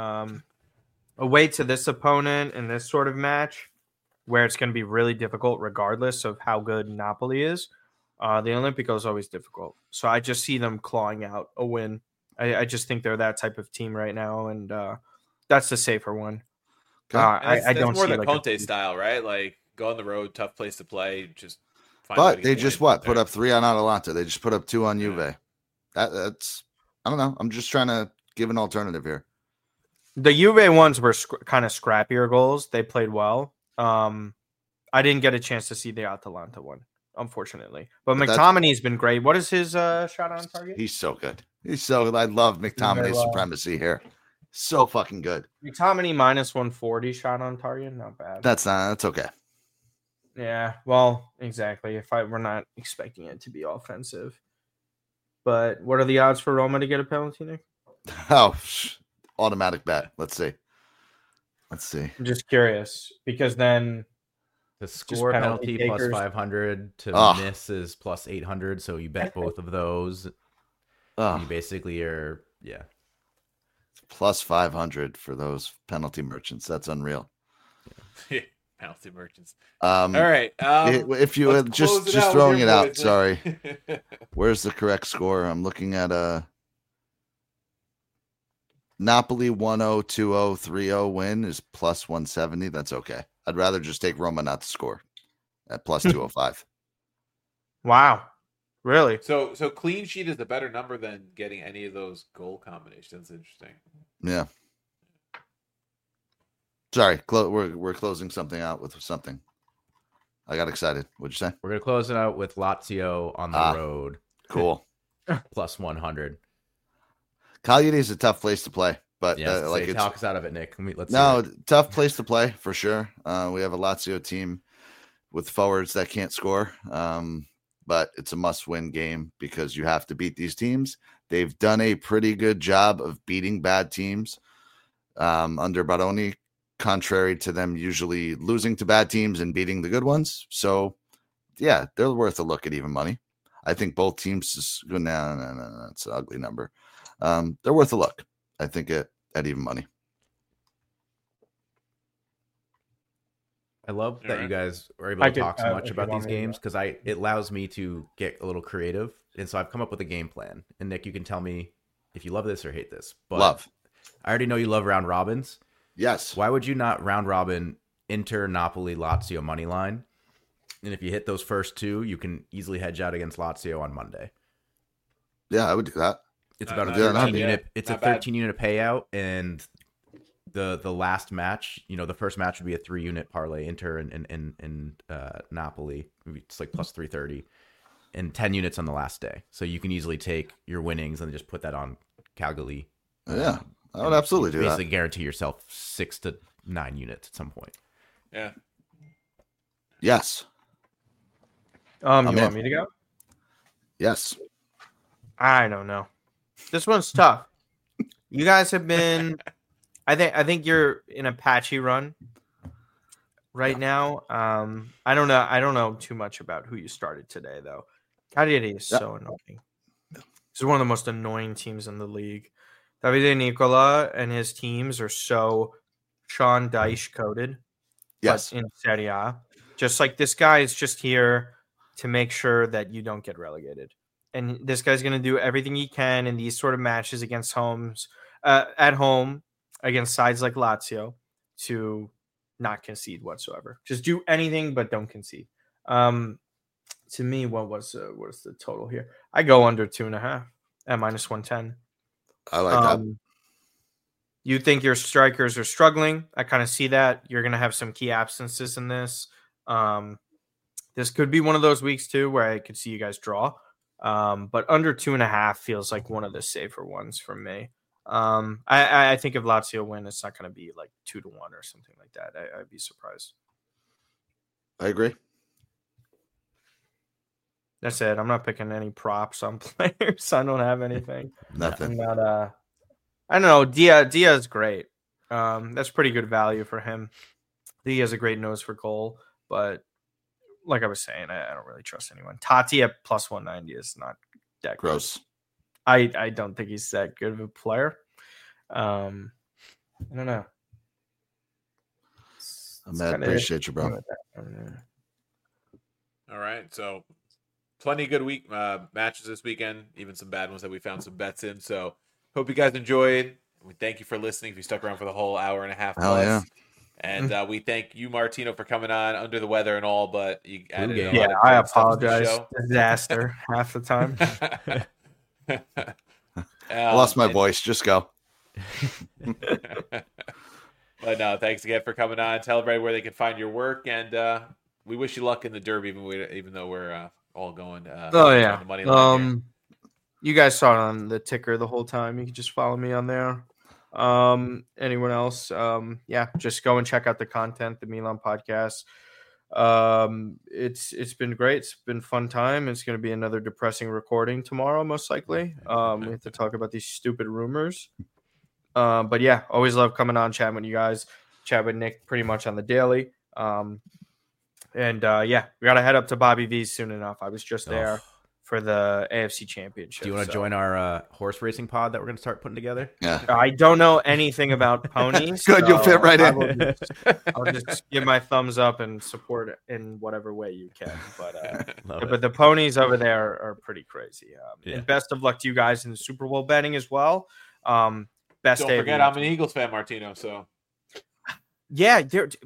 Away to this opponent in this sort of match, where it's going to be really difficult regardless of how good Napoli is. The Olimpico is always difficult. So I just see them clawing out a win. I just think they're that type of team right now, and That's the safer one. Okay. I don't more see the like Conte style, right? Like go on the road, tough place to play. Just but they just put up 3 on Atalanta. They just put up 2 on Juve. That's I don't know. I'm just trying to give an alternative here. The Juve ones were kind of scrappier goals. They played well. I didn't get a chance to see the Atalanta one, unfortunately. But McTominay's been great. What is his shot on target? He's so good. I love McTominay's supremacy here. So fucking good. McTominay minus 140 shot on target. Not bad. That's okay. Yeah, well, exactly. We're not expecting it to be offensive. But what are the odds for Roma to get a penalty, Nick? Oh, automatic bet. Let's see. I'm just curious because then the score penalty plus 500 to miss is plus 800. So you bet both of those. You basically are, plus 500 for those penalty merchants. That's unreal. Yeah. Penalty merchants. All right. If you just throwing it out, sorry. Where's the correct score? I'm looking at Napoli 1-0, 2-0, 3-0 win is plus 170. That's okay. I'd rather just take Roma not to score at plus 205. Wow. Really? So clean sheet is a better number than getting any of those goal combinations. Interesting. Yeah. Sorry, we're closing something out with something. I got excited. What'd you say? We're gonna close it out with Lazio on the road. Cool. Plus 100. Cagliari is a tough place to play, but talk us out of it, Nick. Let's tough place to play for sure. We have a Lazio team with forwards that can't score, but it's a must-win game because you have to beat these teams. They've done a pretty good job of beating bad teams under Baroni, contrary to them usually losing to bad teams and beating the good ones. So, yeah, they're worth a look at even money. I think both teams no, it's an ugly number. They're worth a look, I think, at even money. I love that you guys are able to talk so much about these games because it allows me to get a little creative. And so I've come up with a game plan. And Nick, you can tell me if you love this or hate this. But I already know you love round robins. Yes. Why would you not round robin Inter, Napoli, Lazio money line? And if you hit those first two, you can easily hedge out against Lazio on Monday. Yeah, I would do that. It's about a 13 unit. It's a 13 unit payout, and the last match, the first match would be a 3 unit parlay, Inter and Napoli. It's like plus 330, and 10 units on the last day. So you can easily take your winnings and just put that on Cagliari. Yeah. I would absolutely do that. Basically guarantee yourself 6 to 9 units at some point. Yeah. Yes. You want me to go? Yes. I don't know. This one's tough. You guys have been I think you're in a patchy run right now. I don't know too much about who you started today though. Cagliari is so annoying. This is one of the most annoying teams in the league. Davide Nicola and his teams are so Sean Dyche coded. Yes. In Serie A. Just like this guy is just here to make sure that you don't get relegated. And this guy's going to do everything he can in these sort of matches against at home against sides like Lazio to not concede whatsoever. Just do anything but don't concede. To me, what's the total here? I go under 2.5 at minus 110. I like that. You think your strikers are struggling. I kind of see that. You're going to have some key absences in this. This could be one of those weeks, too, where I could see you guys draw. But under 2.5 feels like one of the safer ones for me. I think if Lazio win, it's not going to be like 2-1 or something like that. I'd be surprised. I agree. That's it. I'm not picking any props on players. I don't have anything. Nothing. I'm not, I don't know. Dia is great. That's pretty good value for him. He has a great nose for goal, but like I was saying, I don't really trust anyone. Tati at plus 190 is not that gross. I don't think he's that good of a player. I don't know. I appreciate you, bro. All right, so plenty of good matches this weekend, even some bad ones that we found some bets in. So hope you guys enjoyed. We thank you for listening. If you stuck around for the whole hour and a half Hell plus. yeah. And we thank you, Martino, for coming on under the weather and all, but you added a lot Yeah, of I great stuff to the apologize. show. Disaster half the time. I lost my voice. Just go. But no, thanks again for coming on. Tell everybody where they can find your work, and we wish you luck in the Derby, even though we're all going. The money line you guys saw it on the ticker the whole time. You can just follow me on there. Anyone else? Just go and check out the content, the Milan podcast. It's been great. It's been a fun time. It's going to be another depressing recording tomorrow, most likely. We have to talk about these stupid rumors. But yeah, always love coming on, chatting with you guys, chat with Nick pretty much on the daily. We got to head up to Bobby V's soon enough. I was just there for the AFC Championship. Do you want to join our horse racing pod that we're going to start putting together? Yeah. I don't know anything about ponies. Good, you'll fit right in. I'll just give my thumbs up and support it in whatever way you can. But But the ponies over there are pretty crazy. And best of luck to you guys in the Super Bowl betting as well. Best Don't day forget, I'm an Eagles fan, Martino. So yeah,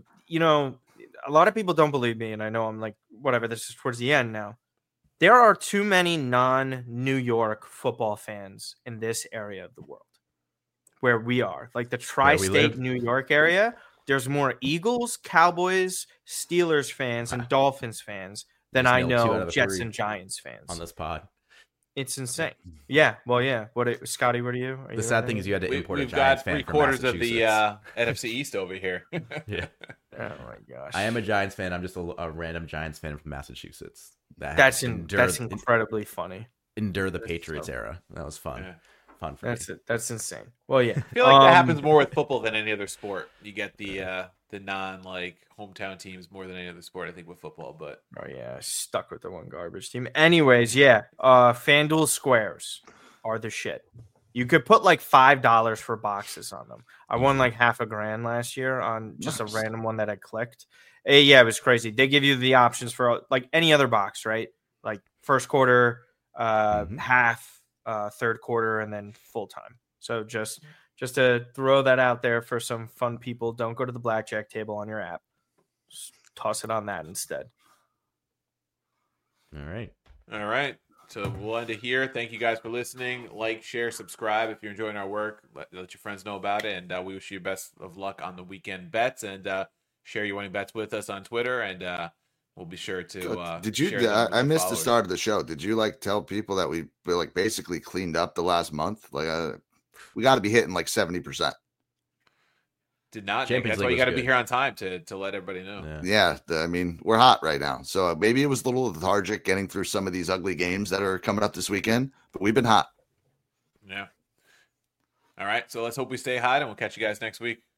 a lot of people don't believe me, and I know I'm like, whatever, this is towards the end now. There are too many non-New York football fans in this area of the world where we are. Like the tri-state New York area, there's more Eagles, Cowboys, Steelers fans, and Dolphins fans than I know Jets and Giants fans. On this pod. It's insane. Yeah. Well, yeah. Scotty, what are you? The sad thing is you had to import a we've Giants fan got from 3/4 of the Massachusetts. NFC East over here. Yeah. Oh my gosh. I am a Giants fan. I'm just a random Giants fan from Massachusetts. That's incredibly funny. Endure the Patriots era. That was fun. Yeah. Fun for me. That's insane. Well, yeah. I feel like that happens more with football than any other sport. You get the non hometown teams more than any other sport, I think, with football. But oh yeah, stuck with the one garbage team. Anyways, yeah. FanDuel squares are the shit. You could put like $5 for boxes on them. I won like $1,000 last year on just a random one that I clicked. Yeah, it was crazy. They give you the options for like any other box, right? Like first quarter, half, third quarter, and then full time. So just to throw that out there for some fun people, don't go to the blackjack table on your app. Just toss it on that instead. All right. So we'll end it here. Thank you guys for listening. Like, share, subscribe if you're enjoying our work. Let your friends know about it. And we wish you best of luck on the weekend bets. And share your winning bets with us on Twitter. And we'll be sure to. Did you? I missed the start of the show. Did you tell people that we basically cleaned up the last month? We got to be hitting 70%. Did not. That's why you got to be here on time to let everybody know. Yeah. I mean, we're hot right now. So maybe it was a little lethargic getting through some of these ugly games that are coming up this weekend, but we've been hot. Yeah. All right. So let's hope we stay hot, and we'll catch you guys next week.